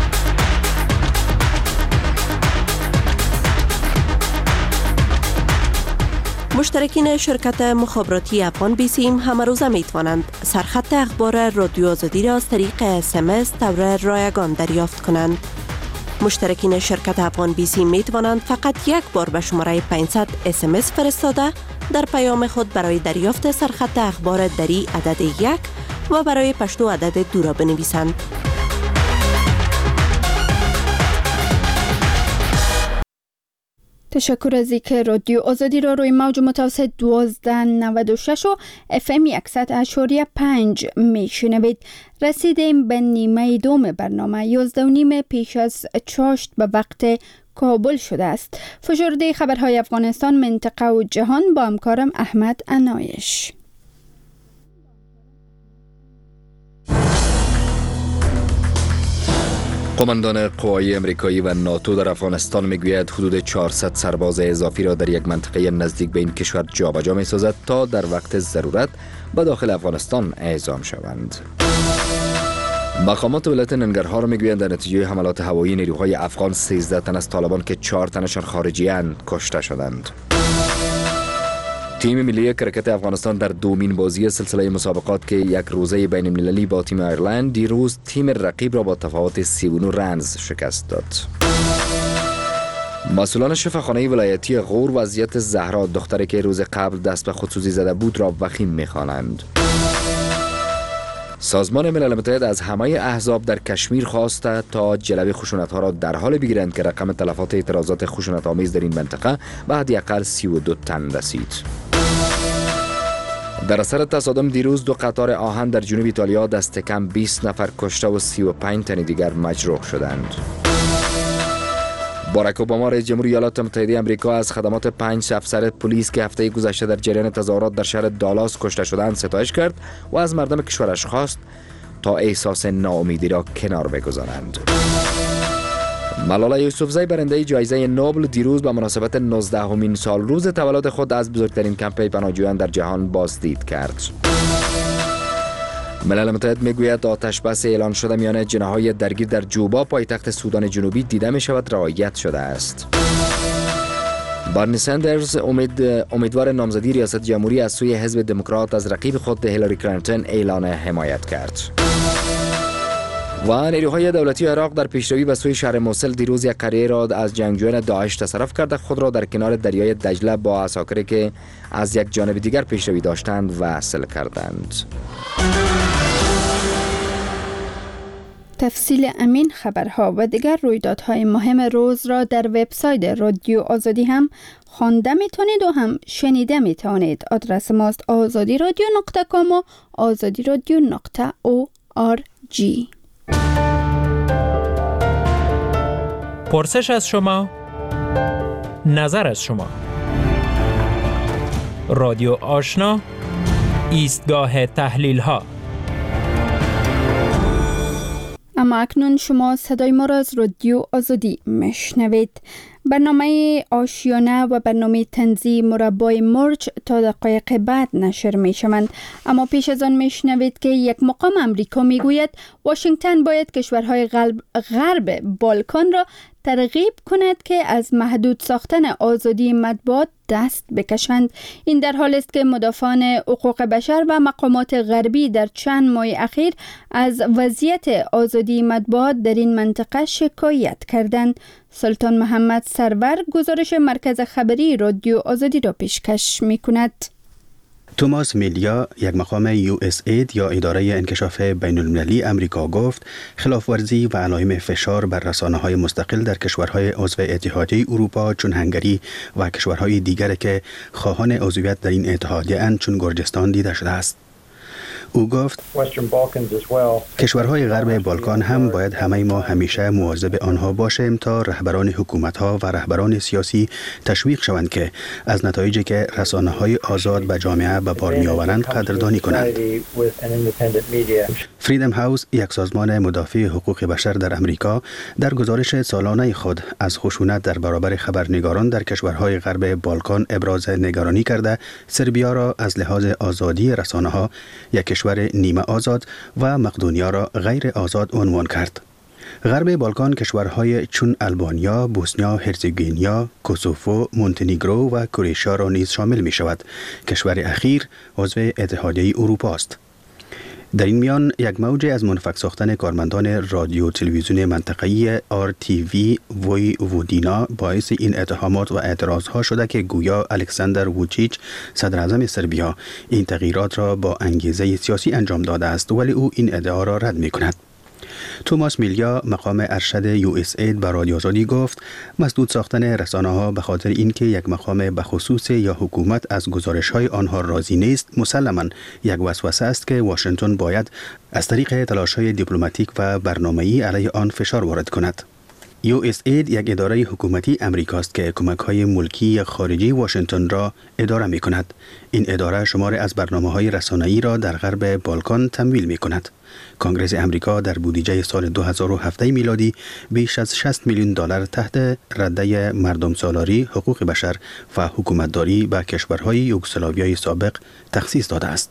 Speaker 19: مشترکین شرکت مخابراتی افغان بیسیم همه روزه می توانند سرخط اخبار رادیو آزادی را از طریق اس ام اس طور رایگان دریافت کنند. مشترکین شرکت افغان بیسیم می توانند فقط یک بار به شماره پانصد اس ام اس فرستاده در پیام خود برای دریافت سرخط اخبار دری عدد یک و برای پشتو عدد دو را بنویسند.
Speaker 1: تشکر از اینکه رادیو آزادی را روی موج متوسط دوازده نود و شش و اف ام صد اشاری پنج میشنوید. رسیدیم به نیمه دوم برنامه. یازده و نیم پیش از چاشت به وقت کابل شده است. فشرده خبرهای افغانستان، منطقه و جهان با همکارم احمد عنایش.
Speaker 2: قماندان قوای امریکایی و ناتو در افغانستان میگوید حدود چهارصد سرباز اضافی را در یک منطقه نزدیک به این کشور جابجا می‌سازد تا در وقت ضرورت به داخل افغانستان اعزام شوند. مقامات ولایت ننگرهار میگویند در نتیجه حملات هوایی نیروهای افغان سیزده تن از طالبان که چهار تنشان خارجی‌اند کشته شدند. تیم ملی کرکت افغانستان در دومین بازی سلسله مسابقات که یک روزه بین المللی با تیم ایرلند دیروز تیم رقیب را با تفاوت سی و نه رنز شکست داد. مسئولان شفاخانه ولایتی غور وضعیت زهرا دختری که روز قبل دست به خودسوزی زده بود را وخیم می‌خوانند. سازمان ملل متحد از همه احزاب در کشمیر خواسته تا جلوی خشونت‌ها را در حال بگیرند که رقم تلفات اعتراضات خشونت‌آمیز در این منطقه به حداقل سی و دو تن رسید. در اثر تصادم دیروز دو قطار آهن در جنوب ایتالیا دست کم بیست نفر کشته و سی و پنج تن دیگر مجروح شدند. باراک اوباما رئیس جمهور ایالات متحده آمریکا از خدمات پنج افسر پلیس که هفته گذشته در جریان تظاهرات در شهر دالاس کشته شدند ستایش کرد و از مردم کشورش خواست تا احساس ناامیدی را کنار بگذارند. ملاله یوسفزی برنده جایزه نوبل دیروز به مناسبت نوزدهمین سال روز تولد خود از بزرگترین کمپ پناهجویان در جهان بازدید کرد. ملل متحد میگوید آتش بس اعلان شده میان جناح‌های درگیر در جوبا پایتخت سودان جنوبی دیده می شود رعایت شده است. بارنی سندرز امید امیدوار نامزدی ریاست جمهوری از سوی حزب دموکرات از رقیب خود هیلاری کلینتون اعلان حمایت کرد. و نیروهای دولتی عراق در پیشروی به سوی شهر موصل دیروز یک قریه را از جنگجویان داعش تصرف کرده خود را در کنار دریای دجله با عساکری که از یک جانب دیگر پیشروی داشتند وصل کردند.
Speaker 1: تفصیل امین خبرها و دیگر رویدادهای مهم روز را در وبسایت رادیو آزادی هم خوانده میتونید و هم شنیده میتونید. آدرس ماست آزادی رادیو نقطه کام و آزادی رادیو نقطه او آر جی.
Speaker 20: پرسش از شما، نظر از شما. رادیو آشنا، ایستگاه تحلیل ها.
Speaker 1: اما اکنون شما صدای ما را از رادیو آزادی مشنوید. برنامه آشیانه و برنامه طنزی مربای مرچ تا دقایق بعد نشر می شوند. اما پیش از آن می شنوید که یک مقام امریکا می گوید واشنگتن باید کشورهای غرب, غرب بالکان را ترغیب کند که از محدود ساختن آزادی مطبوعات دست بکشند. این در حالی است که مدافعان حقوق بشر و مقامات غربی در چند ماه اخیر از وضعیت آزادی مطبوعات در این منطقه شکایت کردند. سلطان محمد سرور گزارش مرکز خبری رادیو آزادی را پیشکش می کند.
Speaker 5: توماس میلیا، یک مقام یو اس اید یا اداره انکشاف بین المللی امریکا گفت خلافورزی و علائم فشار بر رسانه‌های مستقل در کشورهای عضو اتحادیه اروپا چون هنگری و کشورهای دیگر که خواهان عضویت در این اتحادیه اند چون گرجستان دیده شده است. او گفت کشورهای غرب بالکان هم باید همه ما همیشه مواظب آنها باشیم تا رهبران حکومت‌ها و رهبران سیاسی تشویق شوند که از نتایجی که رسانه‌های آزاد به جامعه به بار می‌آورند قدردانی کنند. فریدم هاوس، یک سازمان مدافع حقوق بشر در امریکا، در گزارش سالانه خود از خشونت در برابر خبرنگاران در کشورهای غرب بالکان ابراز نگرانی کرده سربیا را از لحاظ آزادی رسانه‌ها یک کشور نیمه آزاد و مقدونیا را غیر آزاد عنوان کرد. غرب بالکان کشورهای چون البانیا، بوسنیا، هرزگوینیا، کوسوفو، مونتنیگرو و کرواتیا را نیز شامل می شود. کشور اخیر عضو اتحادیه اروپا است. در این میان یک موج از منفک ساختن کارمندان رادیو تلویزیون منطقه‌ای آر تی وی وی وودینا باعث این اتهامات و اعتراضها شده که گویا الکساندر ووچیچ صدر اعظم سربیا این تغییرات را با انگیزه سیاسی انجام داده است، ولی او این ادعا را رد می کند. توماس میلیا، مقام ارشد یو اس اید بر رادیو آزادی گفت مسدود ساختن رسانه ها به خاطر اینکه یک مقام بخصوص یا حکومت از گزارش های آنها راضی نیست مسلماً یک وسوسه است که واشنگتن باید از طریق تلاش های دیپلماتیک و برنامه‌ای علیه آن فشار وارد کند. یو اس اید یک اداره حکومتی امریکاست که کمک‌های ملکی خارجی واشنگتن را اداره می‌کند. این اداره شمار از برنامه‌های رسانه‌ای را در غرب بالکان تمویل می‌کند. کنگره امریکا در بودجه سال دو هزار و هفت میلادی بیش از شصت میلیون دلار تحت رده مردم سالاری، حقوق بشر و حکومتداری به کشورهای یوگسلاویای سابق تخصیص داده است.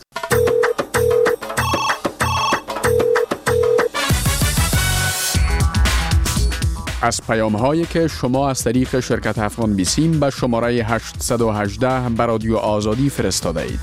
Speaker 21: از پیام هایی که شما از طریق شرکت افغان بیسیم به شماره هشت یک هشت به رادیو آزادی فرستاده اید.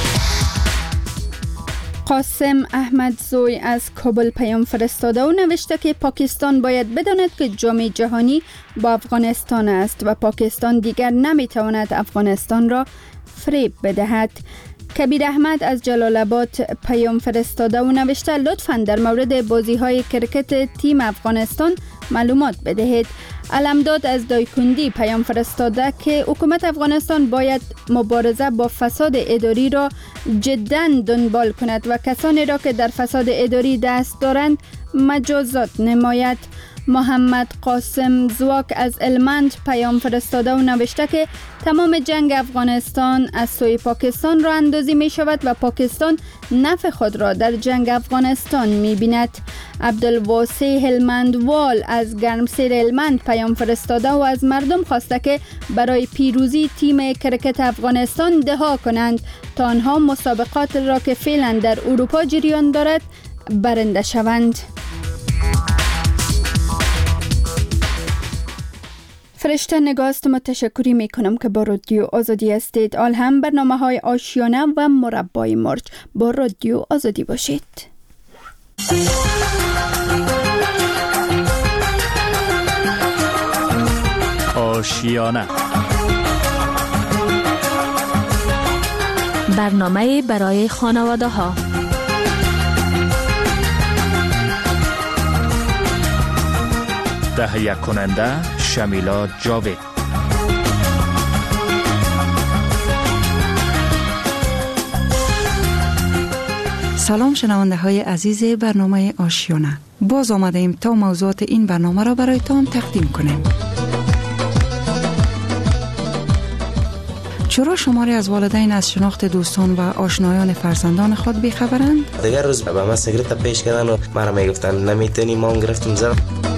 Speaker 1: قاسم احمد زوی از کابل پیام فرستاده و نوشته که پاکستان باید بداند که جام جهانی با افغانستان است و پاکستان دیگر نمیتواند افغانستان را فریب بدهد. کبیر احمد از جلال آباد پیام فرستاده و نوشته لطفاً در مورد بازی های کرکت تیم افغانستان معلومات بدهید. علمداد از دایکندی پیام فرستاده که حکومت افغانستان باید مبارزه با فساد اداری را جداً دنبال کند و کسانی را که در فساد اداری دست دارند مجازات نماید. محمد قاسم زواک از المند پیام فرستاده و نوشته که تمام جنگ افغانستان از سوی پاکستان را اندازی می شود و پاکستان نفع خود را در جنگ افغانستان می بیند. عبدالواسع هلمندوال از گرمسیر هلمند پیام فرستاده و از مردم خواسته که برای پیروزی تیم کرکت افغانستان دعا کنند تا آنها مسابقات را که فعلا در اروپا جریان دارد برنده شوند. فرشته نگاست، متشکری می کنم که با رادیو آزادی هستید. آل هم برنامه های آشیانه و مربای مرج با رادیو آزادی باشید.
Speaker 20: آشیانه
Speaker 12: برنامه برای خانواده ها.
Speaker 20: تهیه کننده شمیلا جاوید.
Speaker 22: سلام شنونده های عزیز برنامه آشیانه. باز آمده ایم تا موضوعات این برنامه را برایتان تقدیم کنیم. چرا شماری از والدین از شناخت دوستان و آشنایان فرزندان خود بیخبرند؟
Speaker 23: دیگر روز به من سیگرت پیش کردن و مرا میگفتن نمیتونی، ما هم گرفتیم زدم.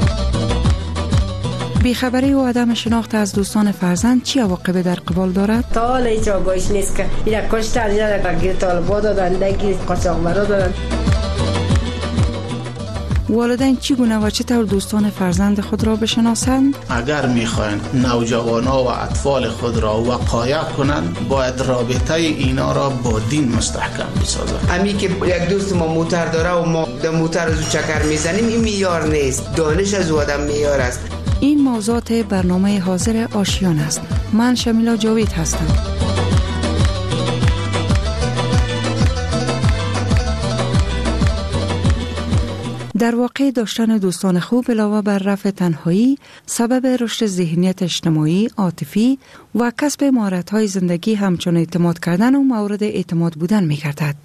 Speaker 22: بیخبری و عدم شناخت از دوستان فرزند چی عواقب در قبال دارد؟
Speaker 24: تا حالا هیچ آگاهیش نیست که اینا کشتن، اینا گیر طالبا دادن، دگیر قاچاقبرا دادن.
Speaker 22: والدین چگونه و چطور دوستان فرزند خود را بشناسند؟
Speaker 25: اگر میخواین نوجوانان و اطفال خود را وقایع کنند باید رابطه اینا را با دین مستحکم بسازند.
Speaker 26: امی که یک دوست ما موتر داره و ما در موتر از چکر میزنیم این معیار نیست، دانش از آدم معیار است.
Speaker 22: این موضوعات برنامه حاضر آشیان است. من شمیلا جاوید هستم. در واقع داشتن دوستان خوب علاوه بر رفع تنهایی سبب رشد ذهنیت اجتماعی، عاطفی و کسب مهارت‌های زندگی همچون اعتماد کردن و مورد اعتماد بودن می‌گردد.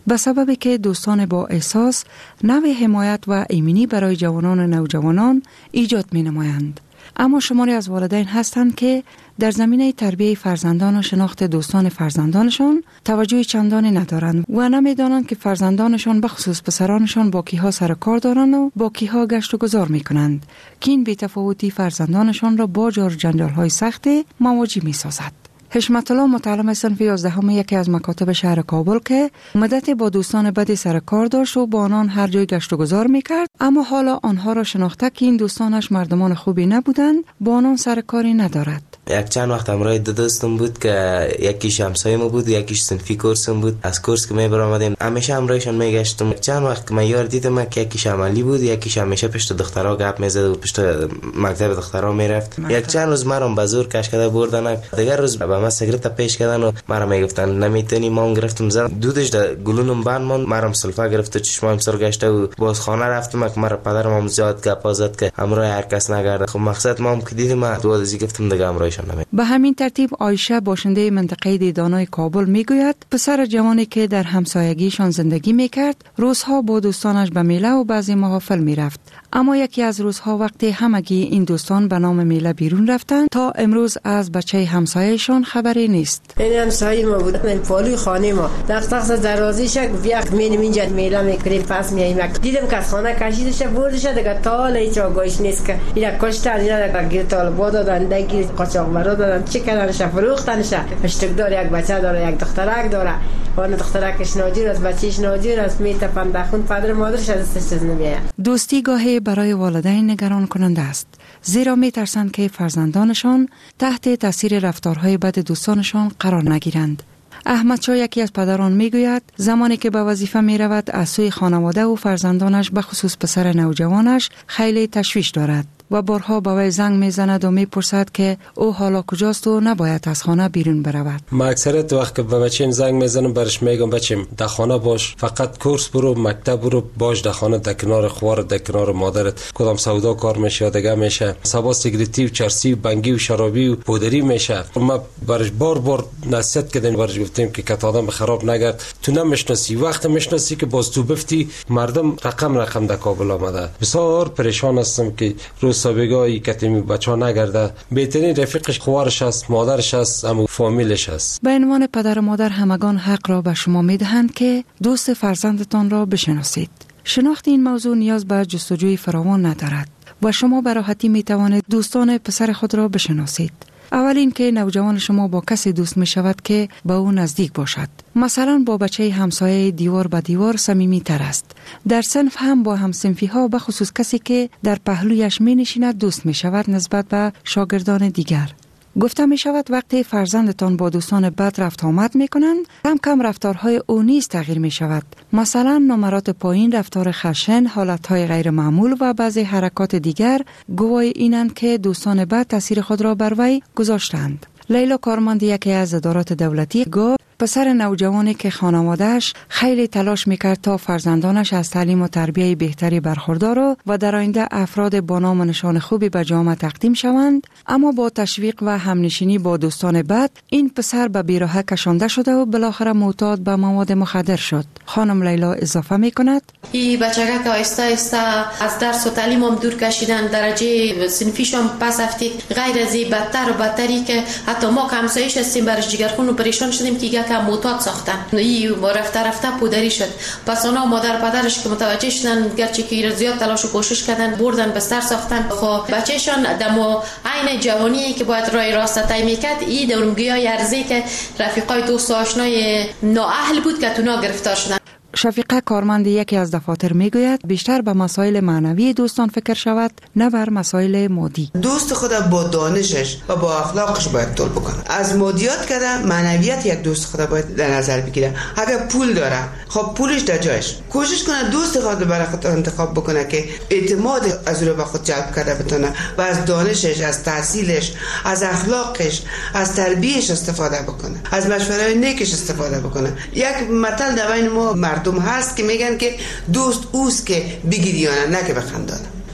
Speaker 22: به سببی که دوستان با احساس نوع حمایت و ایمنی برای جوانان و نوجوانان ایجاد می نمایند. اما شماری از والدین هستند که در زمینه تربیت فرزندان و شناخت دوستان فرزندانشان توجه چندانی ندارند و نمیدانند که فرزندانشان به خصوص پسرانشان با کیها سر کار دارند و با کیها گشت و گذار می کنند که این بی‌تفاوتی فرزندانشان را با جار جنجال های سخت مواجه می سازد. حشمت الله متعلم صنف یازدهم یکی از مکاتب شهر کابل که مدت با دوستان بدی سر کار داشت و با آنان هر جای گشت و گذار میکرد، اما حالا آنها را شناخته که این دوستانش مردمان خوبی نبودند با آنان سر کاری ندارد.
Speaker 23: یک چند وقت همراه دو دوستم بود که یکیش همسایه ما بود و یکیش صنفی کورسم بود. از کورس که می برآمدیم همیشه همراهشان میگشتم. چند وقت که من یار دیدم که یکیش عملی بود، یکیش همیشه پشت دخترها گپ میزد و پشت مکتب دخترها میرفت. یک چند روز مرا به زور کش کرده بردن، دیگر روز به من سیگارت پیش کردن و مرا میگفتن نمیتونی. ما گرفتم زدم دودش در گلونم بند ماند، مرا سلفه گرفت و چشمام سر گشته و باز خانه رفتم که مرا پدرم هم زیاد گپ زد که همراه هر کس نگرده. خب مقصد ما هم که دیدیم ما دو دزی گفتم دیگه همراهشان نمی.
Speaker 22: به همین ترتیب عایشه باشنده منطقه دیدانای کابل میگوید پسر جوانی که در همسایگیشان زندگی میکرد روزها با دوستانش به میله و بعضی محافل میرفت، اما یکی از روزها وقتی همگی این دوستان به نام میله بیرون رفتند تا امروز از بچه همسایه‌شان خبری نیست.
Speaker 24: این همسایه ما بود، من پالوی خانه ما دقیقاً درازی شک وقت میریم اینجا میله میکنیم پس میایم. دیدم که از خانه کشیدش بردش دیگه تا هیچ آگاهیش نیست که اینا کشتن، اینا دیگه طالبا دادن، دیگه قاچاقبرا دادن، چه کردنش فروختنش. اشتکدار یک بچه داره، یک دخترک داره، اون دخترکش ناجور است، بچه‌ش ناجور است، میتپن دخون پدر مادرش ازش چیز نمیاد.
Speaker 22: دوستی گاهی برای والدین نگران کننده است، زیرا میترسند که فرزندانشان تحت تاثیر رفتارهای بد دوستانشان قرار نگیرند. احمد شاه یکی از پدران میگوید زمانی که به وظیفه می رود از سوی خانواده و فرزندانش به خصوص پسر نوجوانش خیلی تشویش دارد و بارها به وی زنگ میزند و میپرسد که او حالا کجاست و نباید از خانه بیرون برود.
Speaker 4: ما اکثریت وقت که به بچه‌م زنگ میزنم برش میگم بچه‌م در خانه باش، فقط کورس برو، مکتب برو، باش در خانه، در کنار خوار، در کنار مادرت. کدام سودا کار میشه یا دیگه میشه، سبا سیگریتی و چرسی و بنگی و شرابی و پودری میشه. ما برش بار بار نصیحت کردیم، برش گفتیم که کت آدم خراب نگرد، تو نمیشناسی، وقت میشناسی که باز تو بفتی مردم رقم رقم در کابل آمده. بسیار پریشان هستم که سابقایی کتیمی بچه ها نگرده. بهترین رفیقش خوارش است، مادرش است، همون فامیلش است.
Speaker 22: به عنوان پدر و مادر همگان حق را به شما میدهند که دوست فرزندتان را بشناسید. شناخت این موضوع نیاز به جستجوی فراوان ندارد و شما به راحتی می توانید دوستان پسر خود را بشناسید. اول این که نوجوان شما با کسی دوست می شود که با او نزدیک باشد. مثلا با بچه همسایه دیوار به دیوار صمیمی تر است. در صنف هم با همصنفی ها به خصوص کسی که در پهلویش می نشیند دوست می شود نسبت به شاگردان دیگر. گفته می شود وقتی فرزندتان با دوستان بد رفت آمد می کنند کم کم رفتارهای او نیز تغییر می شود. مثلا نمرات پایین، رفتار خشن، حالتهای غیر معمول و بعضی حرکات دیگر گواهی اینند که دوستان بد تاثیر خود را بر وی گذاشتند. لیلا کارمند یکی از ادارات دولتی گفت پسر نوجوانی که خانواده‌اش خیلی تلاش میکرد تا فرزندانش از تعلیم و تربیت بهتری برخوردار و در آینده افراد با نام و نشان خوبی به جامعه تقدیم شوند، اما با تشویق و همنشینی با دوستان بد این پسر به بیراهه کشانده شده و بالاخره معتاد به مواد مخدر شد. خانم لیلا اضافه میکند
Speaker 6: این بچگاه که آهسته آهسته از درس و تعلیم هم دور کشیدن، درجه صنفیشون پس افتید، غیر از این بدتر و بدتری که حتی ما که همسایش هستیم برش جگرخون و پریشان شدیم که که معتاد ساختن. این رفته رفته پودری شد. پس اونا مادر پدرش که متوجه شدن، گرچه که زیاد تلاش و کوشش کردن، بردن بستر ساختن. خب بچه‌شان دمو عین جوانی که باید راه راست طی میکرد، این دورمگیای ارزی که رفیقای دوست و آشنای نااهل بود که تونا گرفتار شدن.
Speaker 22: شفیقه کارمند یکی از دفاتر میگوید بیشتر به مسائل معنوی دوستان فکر شود نه بر مسائل مادی.
Speaker 26: دوست خود با دانشش و با اخلاقش باید طول بکنه. از مادیات کده معنویت یک دوست خود باید در نظر بگیره. اگر پول داره خب پولش در جایش، کوشش کنه دوست خود برای خود انتخاب بکنه که اعتماد از رو به خود جلب کرده بتونه و از دانشش، از تحصیلش، از اخلاقش، از تربیتش استفاده بکنه، از مشوره‌های نیکش استفاده بکنه. یک مثل در بین ما مردم هست که میگن که دوست اوست که بگیریانه نه که بخندانه.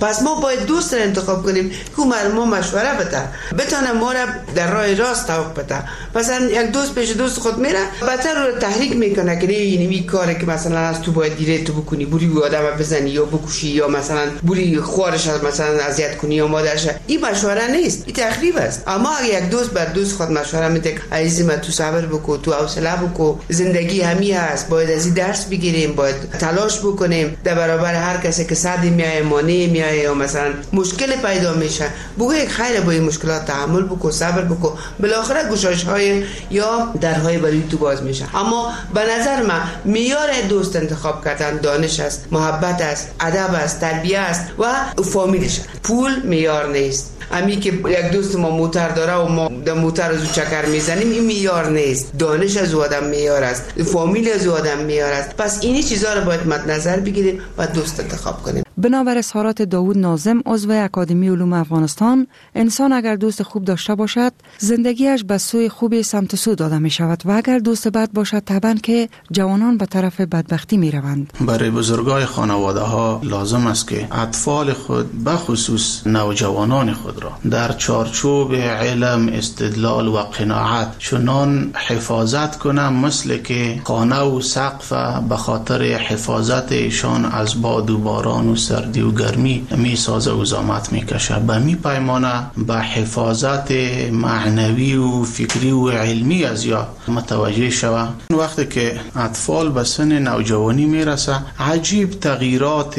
Speaker 26: پس ما باید دوست را انتخاب کنیم که ما مشوره بده، بتونه ما را در راه راست توق بده. مثلا یک دوست پیش دوست خود میره، بهتر رو تحریک میکنه که اینی کاری که مثلا از تو باید دیره تو بکنی، بوری آدم بزنی یا بکشی یا مثلا بوری خوارش مثلا اذیت کنی یا مادرش. این مشوره نیست، این تخریب است. اما اگه یک دوست بر دوست خود مشوره میده، عزیز من تو صبر بکو، تو حوصله بکو، زندگی همین هست، باید از این درس بگیریم، باید تلاش بکنیم در برابر هر کسی که صد میای مانع میای یا مثلا مشکل پیدا میشه، بگو یک خیر با این مشکلات تحمل بکو، صبر بکو، بالاخره گشایش های یا درهای برای تو باز میشه. اما به نظر من معیار دوست انتخاب کردن دانش است، محبت است، ادب است، تربیت است و فامیلش. پول معیار نیست. امی که یک دوست ما موتر داره و ما در موتر از او چکر میزنیم، این معیار نیست. دانش از او آدم معیار است، فامیل از او آدم معیار است. پس اینی چیزا رو باید مد نظر بگیریم و دوست انتخاب کنیم.
Speaker 22: بنابر اظهارات داوود ناظم عضو اکادمی علوم افغانستان، انسان اگر دوست خوب داشته باشد زندگیش به سوی خوبی سمت سو داده می شود و اگر دوست بد باشد طبعا که جوانان به طرف بدبختی می روند.
Speaker 25: برای بزرگای خانواده ها لازم است که اطفال خود به خصوص نوجوانان خود را در چارچوب علم، استدلال و قناعت چنان حفاظت کنند مثل که خانه و سقف به خاطر حفاظت ایشان از باد و باران و سردی و گرمی می سازه و زحمت می کشه. به می پیمانه به حفاظت معنوی و فکری و علمی از یا متوجه شوه. وقتی که اطفال به سن نوجوانی می رسه، عجیب تغییرات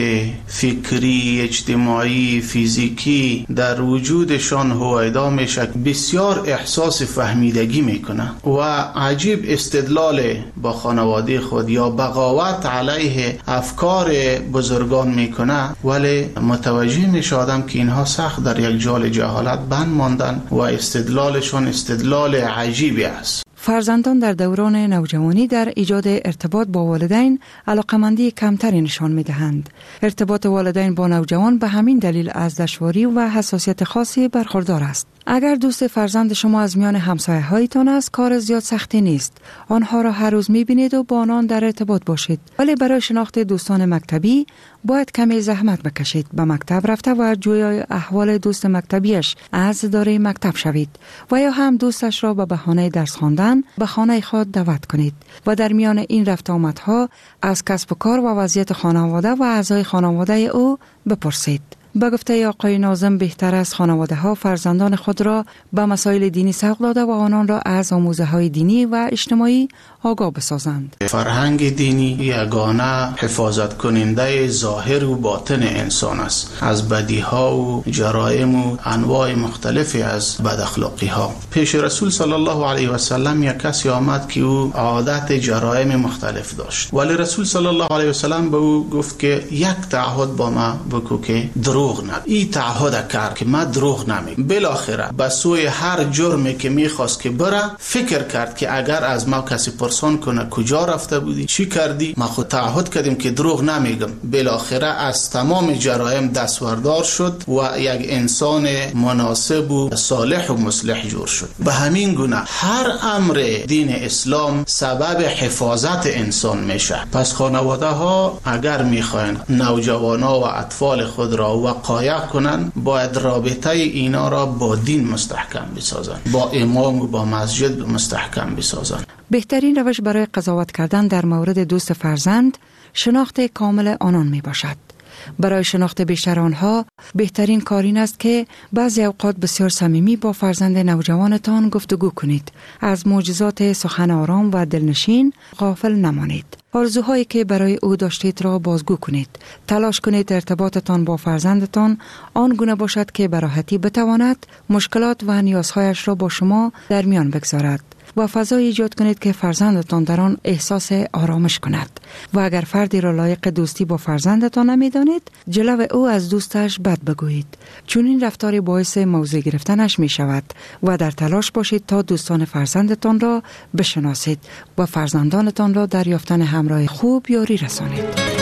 Speaker 25: فکری، اجتماعی، فیزیکی در وجودشان هویدا می شه. بسیار احساس فهمیدگی می کنه و عجیب استدلال با خانواده خود یا بغاوت علیه افکار بزرگان می کنه، ولی متوجه می شدم که اینها سخت در یک جال جهالت بند ماندن و استدلالشون استدلال عجیبی است.
Speaker 22: فرزندان در دوران نوجوانی در ایجاد ارتباط با والدین علاقمندی کمتری نشان می دهند. ارتباط والدین با نوجوان به همین دلیل از دشواری و حساسیت خاصی برخوردار است. اگر دوست فرزند شما از میان همسایه هایتان است، کار زیاد سختی نیست. آنها را هر روز می بینید و با آنان در ارتباط باشید. ولی برای شناخت دوستان مکتبی باید کمی زحمت بکشید. به مکتب رفته و جویای احوال دوست مکتبیش از اداره مکتب شوید و یا هم دوستش را به بهانه درس خواندن به خانه خود دعوت کنید و در میان این رفت آمدها از کسب و کار و وضعیت خانواده و اعضای خانواده او بپرسید. به گفته آقای ناظم بهتر است خانواده ها فرزندان خود را به مسائل دینی سوق داده و آنان را از آموزه های دینی و اجتماعی آگاه بسازند.
Speaker 25: فرهنگ دینی یگانه حفاظت کننده ظاهر و باطن انسان است از بدی ها و جرایم و انواع مختلفی از بد اخلاقی ها. پیش رسول صلی الله علیه و سلم یک کسی آمد که او عادت جرایم مختلف داشت، ولی رسول صلی الله علیه و سلم به او گفت که یک تعهد با ما بکو که دروغ نگو. این تعهد کرد که من دروغ نمیگم. بالاخره به سوی هر جرمی که میخواست که بره فکر کرد که اگر از ما کسی پرسان کنه کجا رفته بودی، چی کردی، ما خود تعهد کردیم که دروغ نمیگم. بالاخره از تمام جرایم دستوردار شد و یک انسان مناسب و صالح و مصلح جور شد. به همین گونه هر امر دین اسلام سبب حفاظت انسان میشه. پس خانواده ها اگر میخواین نوجوانا و اطفال خود را وقایع کنن، باید رابطه اینا را با دین مستحکم بسازن، با امام و با مسجد مستحکم بسازن.
Speaker 22: بهترین روش برای قضاوت کردن در مورد دوست فرزند شناخت کامل آنان می باشد. برای شناخت بیشتر آنها بهترین کار این است که بعضی اوقات بسیار صمیمی با فرزند نوجوانتان گفتگو کنید. از معجزات سخن آرام و دلنشین غافل نمانید. آرزوهایی که برای او داشتید را بازگو کنید. تلاش کنید ارتباطتان با فرزندتان آن گونه باشد که به راحتی بتواند مشکلات و نیازهایش را با شما در میان بگذارد و فضای ایجاد کنید که فرزندتان در آن احساس آرامش کند. و اگر فردی را لایق دوستی با فرزندتان نمی‌دانید، جلو او از دوستش بد بگویید، چون این رفتار باعث موضع گرفتنش می شود. و در تلاش باشید تا دوستان فرزندتان را بشناسید و فرزندانتان را در یافتن همراه خوب یاری رسانید.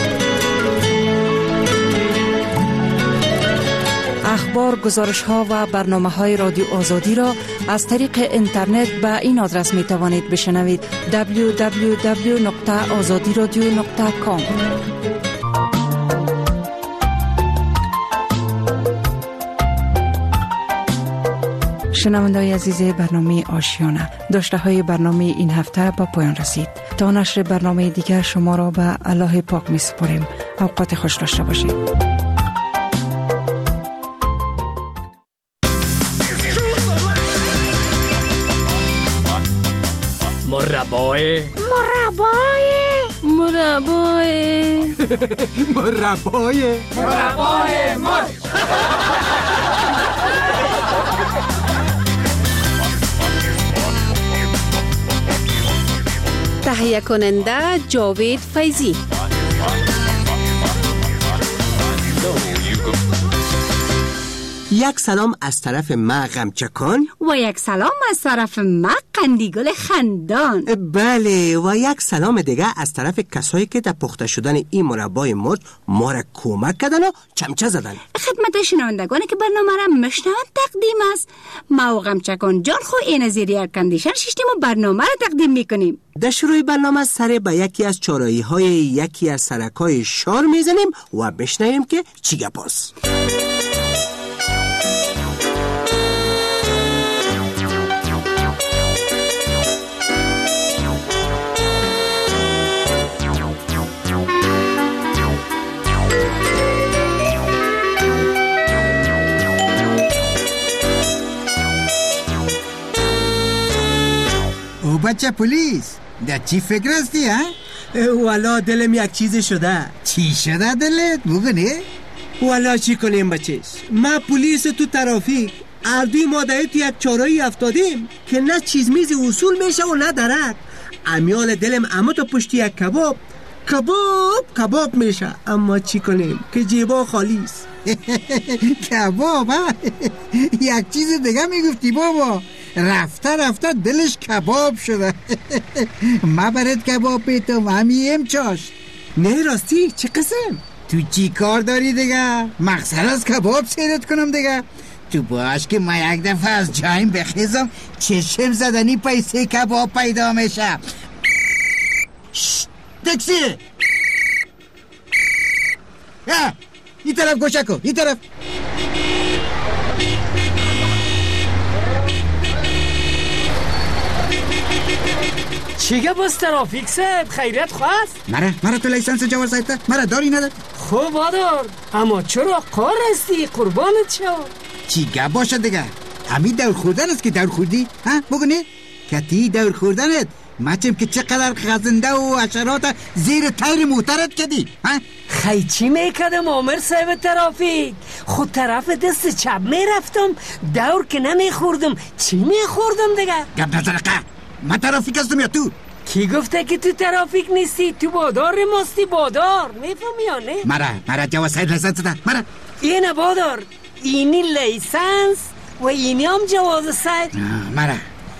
Speaker 22: اخبار، گزارش ها و برنامه های رادیو آزادی را از طریق اینترنت به این آدرس می توانید بشنوید: دبلیو دبلیو دبلیو نقطه آزادی رادیو نقطه کام. شنونده‌های عزیز برنامه آشیانه، داشته های برنامه این هفته به پایان رسید. تا نشر برنامه دیگر شما را به الله پاک می سپاریم. اوقات خوش داشته باشید.
Speaker 7: مربای
Speaker 8: مربای مربای
Speaker 7: مربای مربای مر
Speaker 19: تهیه کننده جاوید فیضی.
Speaker 9: یک سلام از طرف ما غمچکان
Speaker 8: و یک سلام از طرف ما قندیگل خندان.
Speaker 9: بله، و یک سلام دیگه از طرف کسایی که در پخته شدن این مربای مرد ما را کمک کردن و چمچه زدن.
Speaker 8: خدمت شنوندگانی که برنامه را میشنوند تقدیم است. ما و غمچکان جان خو این از ایر کندیشن شیشتیم و برنامه را تقدیم میکنیم.
Speaker 9: در شروع برنامه سر به یکی از چارایی های یکی از سرکای شار میزنیم و بشنویم که چی گپاست.
Speaker 10: او بچه پلیس، در چی فکر هستی ها؟
Speaker 9: والا دلم یک چیز شده.
Speaker 10: چی شده دلت؟ بگنی؟
Speaker 9: والا چی کنیم بچهش؟ ما پلیس تو ترافیک اردوی مادهی تو یک چارایی افتادیم که نه چیز میزی اصول میشه و نه درک. امیال دلم اما تو پشتی یک کباب کباب کباب میشه، اما چی کنیم که جیبا خالیست.
Speaker 10: کباب ها؟ یک چیز دیگه میگفتی بابا. رفته رفته دلش کباب شده. ما برات کباب بیتم همیم چاش.
Speaker 9: نه راستی چه قسم؟
Speaker 10: تو چی کار داری دیگه؟ مقصد از کباب سیرت کنم دیگه. تو باش که ما یک دفعه از جایم بخیزم چشم زدنی پیسه کباب پیدا میشه. ششت تکسی ها، این طرف گوشه کن، این طرف.
Speaker 7: چیگه باز ترافیک صاحب خیریت خواست؟
Speaker 10: مرا مرا تو لیسانس جواز سایت مرا داری ندار؟
Speaker 7: خوب آدار، اما چرا قار هستی قربانت شو؟
Speaker 10: چیگه باشه دیگه؟ همین دور خوردن است که دور خوردی؟ ها بگونی؟ کتی دور خوردنت مچم که چقدر خزنده و حشرات زیر تیر موترت کدی؟ ها؟
Speaker 7: خی چی میکدم عمر صاحب ترافیک؟ خود طرف دست چپ میرفتم دور که نمیخوردم چی میخوردم دیگه؟
Speaker 10: گب نزرقه، من ترافیک هستم یا تو؟
Speaker 7: کی گفته که تو ترافیک نیستی؟ تو بادار ماستی بادار، میفهمی یا نه؟
Speaker 10: مرا مرا جواز سایت لیسانس ده مرا.
Speaker 7: اینه بادار، اینی لیسانس و اینی هم جواز سایت.
Speaker 10: مرا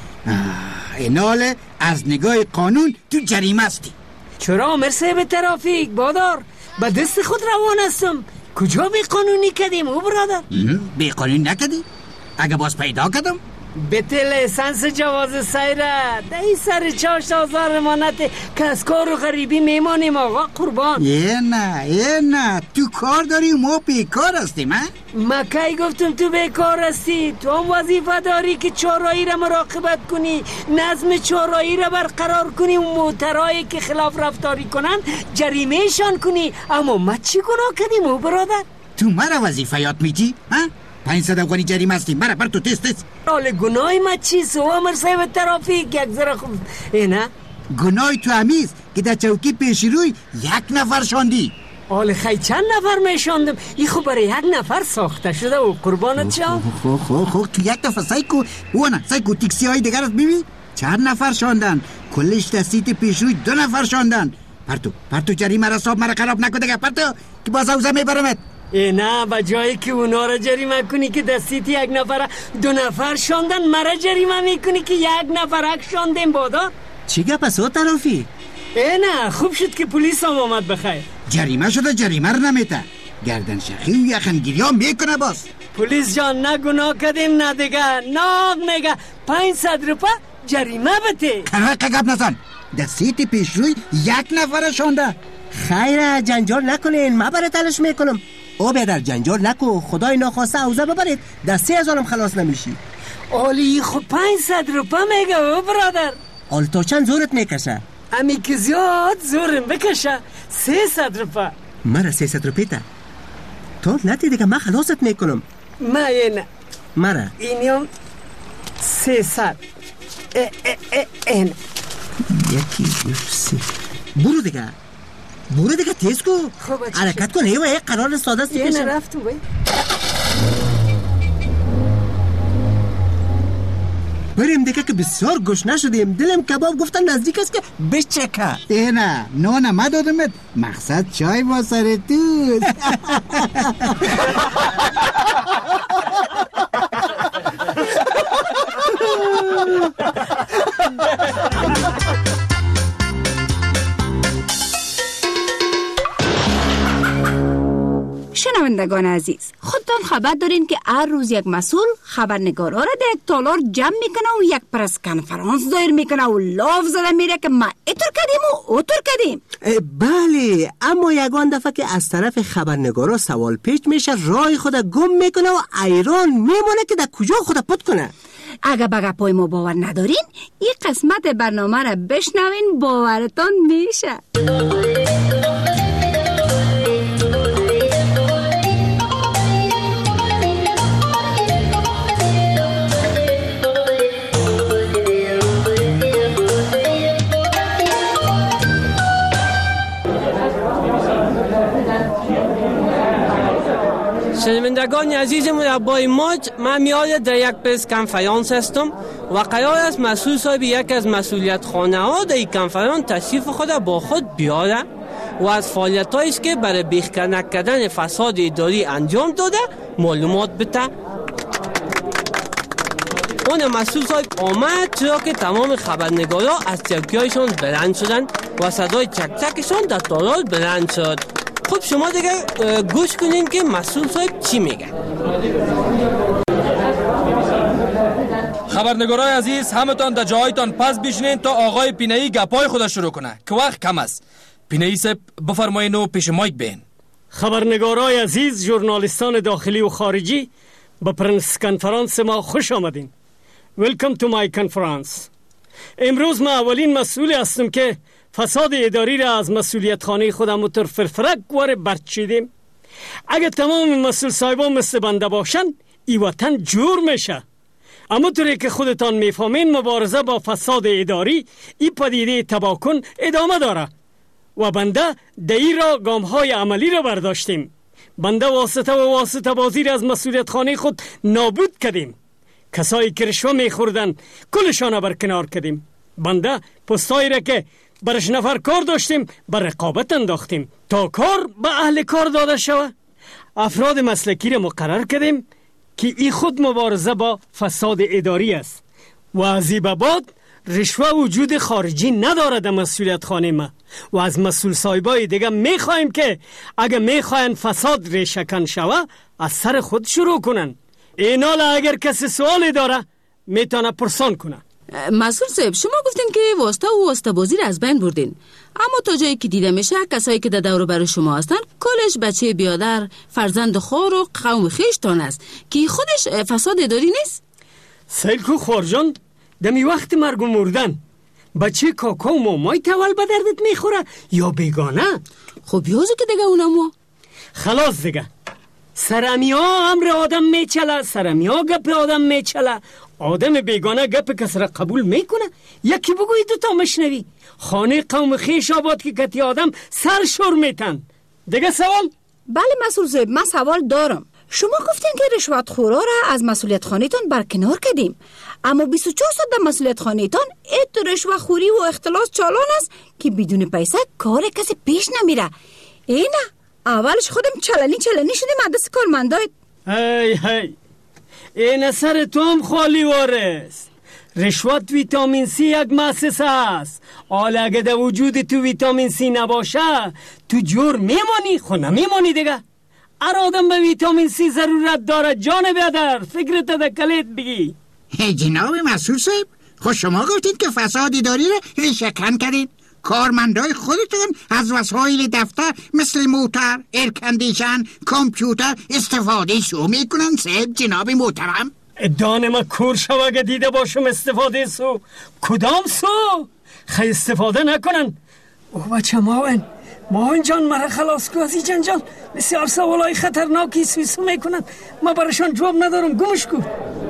Speaker 10: ایناله از نگاه قانون تو جریمه هستی.
Speaker 7: چرا عمر صاحب ترافیک بادار؟ به دست خود روان هستم. کجا بی قانونی کردیم او برادر؟
Speaker 10: بی قانونی نکردی؟ اگه باز پیدا کردم؟
Speaker 7: بته لیسانس جواز سیره دهی سر چاشت آزار مانت که از کار و غریبی میمانیم آقا قربان.
Speaker 10: یه نه یه نه تو کار داری ما بیکار هستیم ها؟
Speaker 7: ما کی گفتم تو بیکار هستی؟ تو هم وظیفه داری که چهارراهی را مراقبت کنی، نظم چهارراهی را برقرار کنی و موترهایی که خلاف رفتاری کنن جریمهشان کنی. اما ما چی گناه کردیم او برادر؟
Speaker 10: تو مرا وظیفه یاد میدی ها؟ پنجصد افغانی جریمه هستیم. برا بر تو تست تست.
Speaker 7: حال گناهی ما چیست؟ او عمر صاحب ترافیک یک ذره خوب اینه؟
Speaker 10: گناهی تو همیز که در چوکی پیش روی یک نفر شاندی.
Speaker 7: حال خیلی چند نفر میشاندم؟ این خوب برای یک نفر ساخته شده و قربانت شد.
Speaker 10: خو خو خو تو یک دفعه سایکو اونا سایکو تکسی های دیگر است ببین چند نفر شاندن، کلش در سیت پیش روی دو نفر شاندن. پرتو پرتو جریمه را صاحب مرا خراب نکن دیگه پرتو که باز اوزه میبرمت.
Speaker 7: ای نه با جایی که اونا را جریمه کنی که دستیت یک نفر دو نفر شاندن مرا جریمه میکنی که یک نفر اک شاندیم بادار.
Speaker 10: چی گپ است طرفی؟
Speaker 7: ای نه خوب شد که پلیس هم آمد بخیر.
Speaker 10: جریمه شده جریمه را نمیته گردن شخی و یخنگیری هم میکنه باز.
Speaker 7: پلیس جان نه گناه کدیم نه دیگه ناغ نگه پنجصد روپه جریمه بده.
Speaker 10: کنه قگب نزن در سیت پیش روی یک نفر شانده.
Speaker 9: خیره جنجال نکنین ما برای تلش میکنم. او بیادر جنجال نکن خدای ناخواسته اوزه ببرید در سه هزارم خلاص نمیشی.
Speaker 7: آلی خب پنجصد روپه میگه او برادر.
Speaker 9: آل تا چند زورت میکشه؟
Speaker 7: امی که زیاد زورم بکشه سیصد روپه.
Speaker 9: مرا سیصد روپه تا تو نتی دیگه من خلاصت میکنم.
Speaker 7: ما اینه
Speaker 9: مرا
Speaker 7: اینیم سیصد. اه اه اه این
Speaker 9: یکی دو سه. برو دیگه برو دیگه تیز کو. حرکت کن. ایوه یک قرار ساده است.
Speaker 7: یه نرفتم بای
Speaker 9: بریم دیگه که بسیار گشنه شدیم. دلم کباب گفتن نزدیک است که بچکه.
Speaker 10: ای نه نه نه من دادمت مقصد چای با سر توست.
Speaker 8: شنوندگان عزیز، خودتان خبر دارین که هر روز یک مسئول خبرنگارا را در یک تالار جمع میکنه و یک پرس کنفرانس دایر میکنه و لاف زده میره که ما ایطور کردیم و اوطور کردیم.
Speaker 9: بله، اما یگان دفعه که از طرف خبرنگارا سوال پیش میشه رای خود گم میکنه و ایران میمونه که در کجا خود پت کنه.
Speaker 8: اگه به گپای ما باور ندارین این قسمت برنامه را بشنوین باورتان میشه.
Speaker 3: شنوندگان عزیز مربای موج، من میاد در یک پرس کنفرانس هستم و قرار است مسئول صاحب یک از مسئولیت خانه ها در این کنفرانس تشریف خود با خود بیاره و از فعالیت هایی که برای بیخکرک کردن فساد اداری انجام داده معلومات بده. اون مسئول صاحب آمد چرا که تمام خبرنگارا از چوکی‌هایشان بلند شدن و صدای چک چکشان در تالار بلند شد. خب شما دیگه گوش کنین که مسئول صاحب چی میگه.
Speaker 11: خبرنگارای عزیز، همتان در جایتان پس بشینین تا آقای پینایی گپای خودش شروع کنه که وقت کم است. پینایی صاحب بفرمایین و پیش مایک بین.
Speaker 7: خبرنگارای عزیز، ژورنالیستان داخلی و خارجی، به پرنس کنفرانس ما خوش آمدین. Welcome to my conference. امروز ما اولین مسئول هستم که فساد اداری را از مسئولیت خانه خودم متر فرفرک واره برچیدیم. اگه تمام مسئول صاحبا مثل بنده باشن ای وطن جور میشه. اما طوری که خودتان میفهمین مبارزه با فساد اداری ای پدیده تباکن ادامه داره و بنده دایی را گامهای عملی را برداشتیم. بنده واسطه و واسطه بازی را از مسئولیت خانه خود نابود کردیم. کسایی که رشوه میخوردن کلشان برکنار کردیم. بنده پستایی را که برش نفر کار داشتیم بر رقابت انداختیم تا کار به اهل کار داده شوه. افراد مسلکی را مقرر کردیم که ای خود مبارزه با فساد اداری است و از این به بعد رشوه وجود خارجی نداره در مسئولیت خانه ما و از مسئول صاحبای دیگه میخوایم که اگه میخواین فساد ریشه‌کن شوه از سر خود شروع کنن. اینال اگر کسی سوالی داره میتونه پرسان کنه.
Speaker 13: مسئول صاحب، شما گفتین که واسطه و واسطه بازی را از بین بردین، اما تا جایی که دیده میشه کسایی که در دور بر شما هستن کلش بچه بیادر، فرزند خور و قوم خیشتان است که خودش فساد اداری نیست.
Speaker 7: سیلکو خورجان دمی وقت مرگ و مردن بچه کاکا و مامای تول به دردت میخوره یا بیگانه؟
Speaker 13: خب یازو که دیگه اونمو
Speaker 7: خلاص دیگه سرمی ها امر آدم میچله، سرمی ها گپ آدم میچله. آدم بیگانه گپ کس را قبول میکنه؟ یکی بگوی دو تا مشنوی. خانه قوم خیش آباد که کتی آدم سر شور میتن. دیگه سوال؟
Speaker 8: بله مسئول صاحب، من سوال دارم. شما گفتین که رشوت خورا را از مسئولیت خانه‌تان برکنار کردیم، اما بیست و چهار ساعت در مسئولیت خانه‌تان ات رشوت خوری و اختلاس چالان است که بدون پیسه کار کسی پیش نمیره. اینه اولش خودم چلنی چلنی شدیم عدس کارمندای.
Speaker 7: هی هی این سر تو هم خالی وارست. رشوت ویتامین سی یک مؤسسه است. حالا اگه در وجود تو ویتامین سی نباشه تو جور میمانی، خو نمیمانی دیگه. هر آدم به ویتامین سی ضرورت داره. جان بیادر فکرت در کلیت بگی.
Speaker 10: هی جناب مسئول صاحب، خود شما گفتید که فساد اداری رو ریشه‌کن کردید. کارمندای خودتون از وسایل دفتر مثل موتر، ایرکندیشن، کامپیوتر استفاده شو میکنن صاحب جناب محترم.
Speaker 7: دان ما کور شوگه دیده باشم استفاده سو کدام سو خی استفاده نکنن. او بچه ماون ماون جان مرا خلاص کو از جان جان بسیار سوالای خطرناکی سویسو میکنن، ما براشان جواب ندارم. گمش کو.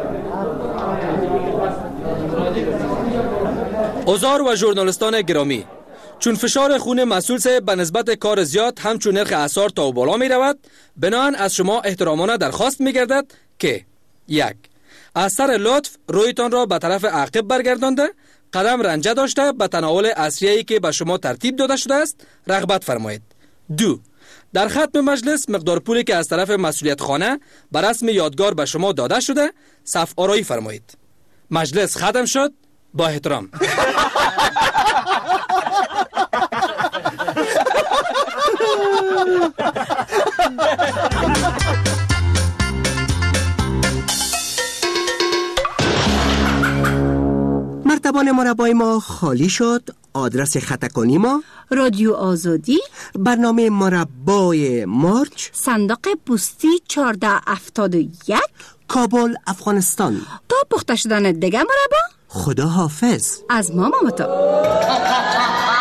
Speaker 11: اوزار و ژورنالیستان گرامی، چون فشار خون مسئول صاحب به نسبت کار زیاد همچون نرخ اسعار تا و بالا می رود، بناهن از شما احترامانه درخواست می گردد که یک، از سر لطف رویتان را به طرف عقب برگردانده، قدم رنجه داشته به تناول اصلیه‌ای که به شما ترتیب داده شده است رغبت فرمایید. دو، در ختم مجلس مقدار پولی که از طرف مسئولیت خانه به رسم یادگار به شما داده شده صف آرایی فرمایید. مجلس ختم شد. با احترام.
Speaker 9: مرتبان مربای ما خالی شد. آدرس خطکانی ما
Speaker 8: رادیو آزادی،
Speaker 9: برنامه مربای مارچ،
Speaker 8: صندوق پستی چهارده هفتاد و یک،
Speaker 9: کابل، افغانستان.
Speaker 8: تا پخته شدن دیگه مربا،
Speaker 9: خدا حافظ.
Speaker 8: از ماما متا.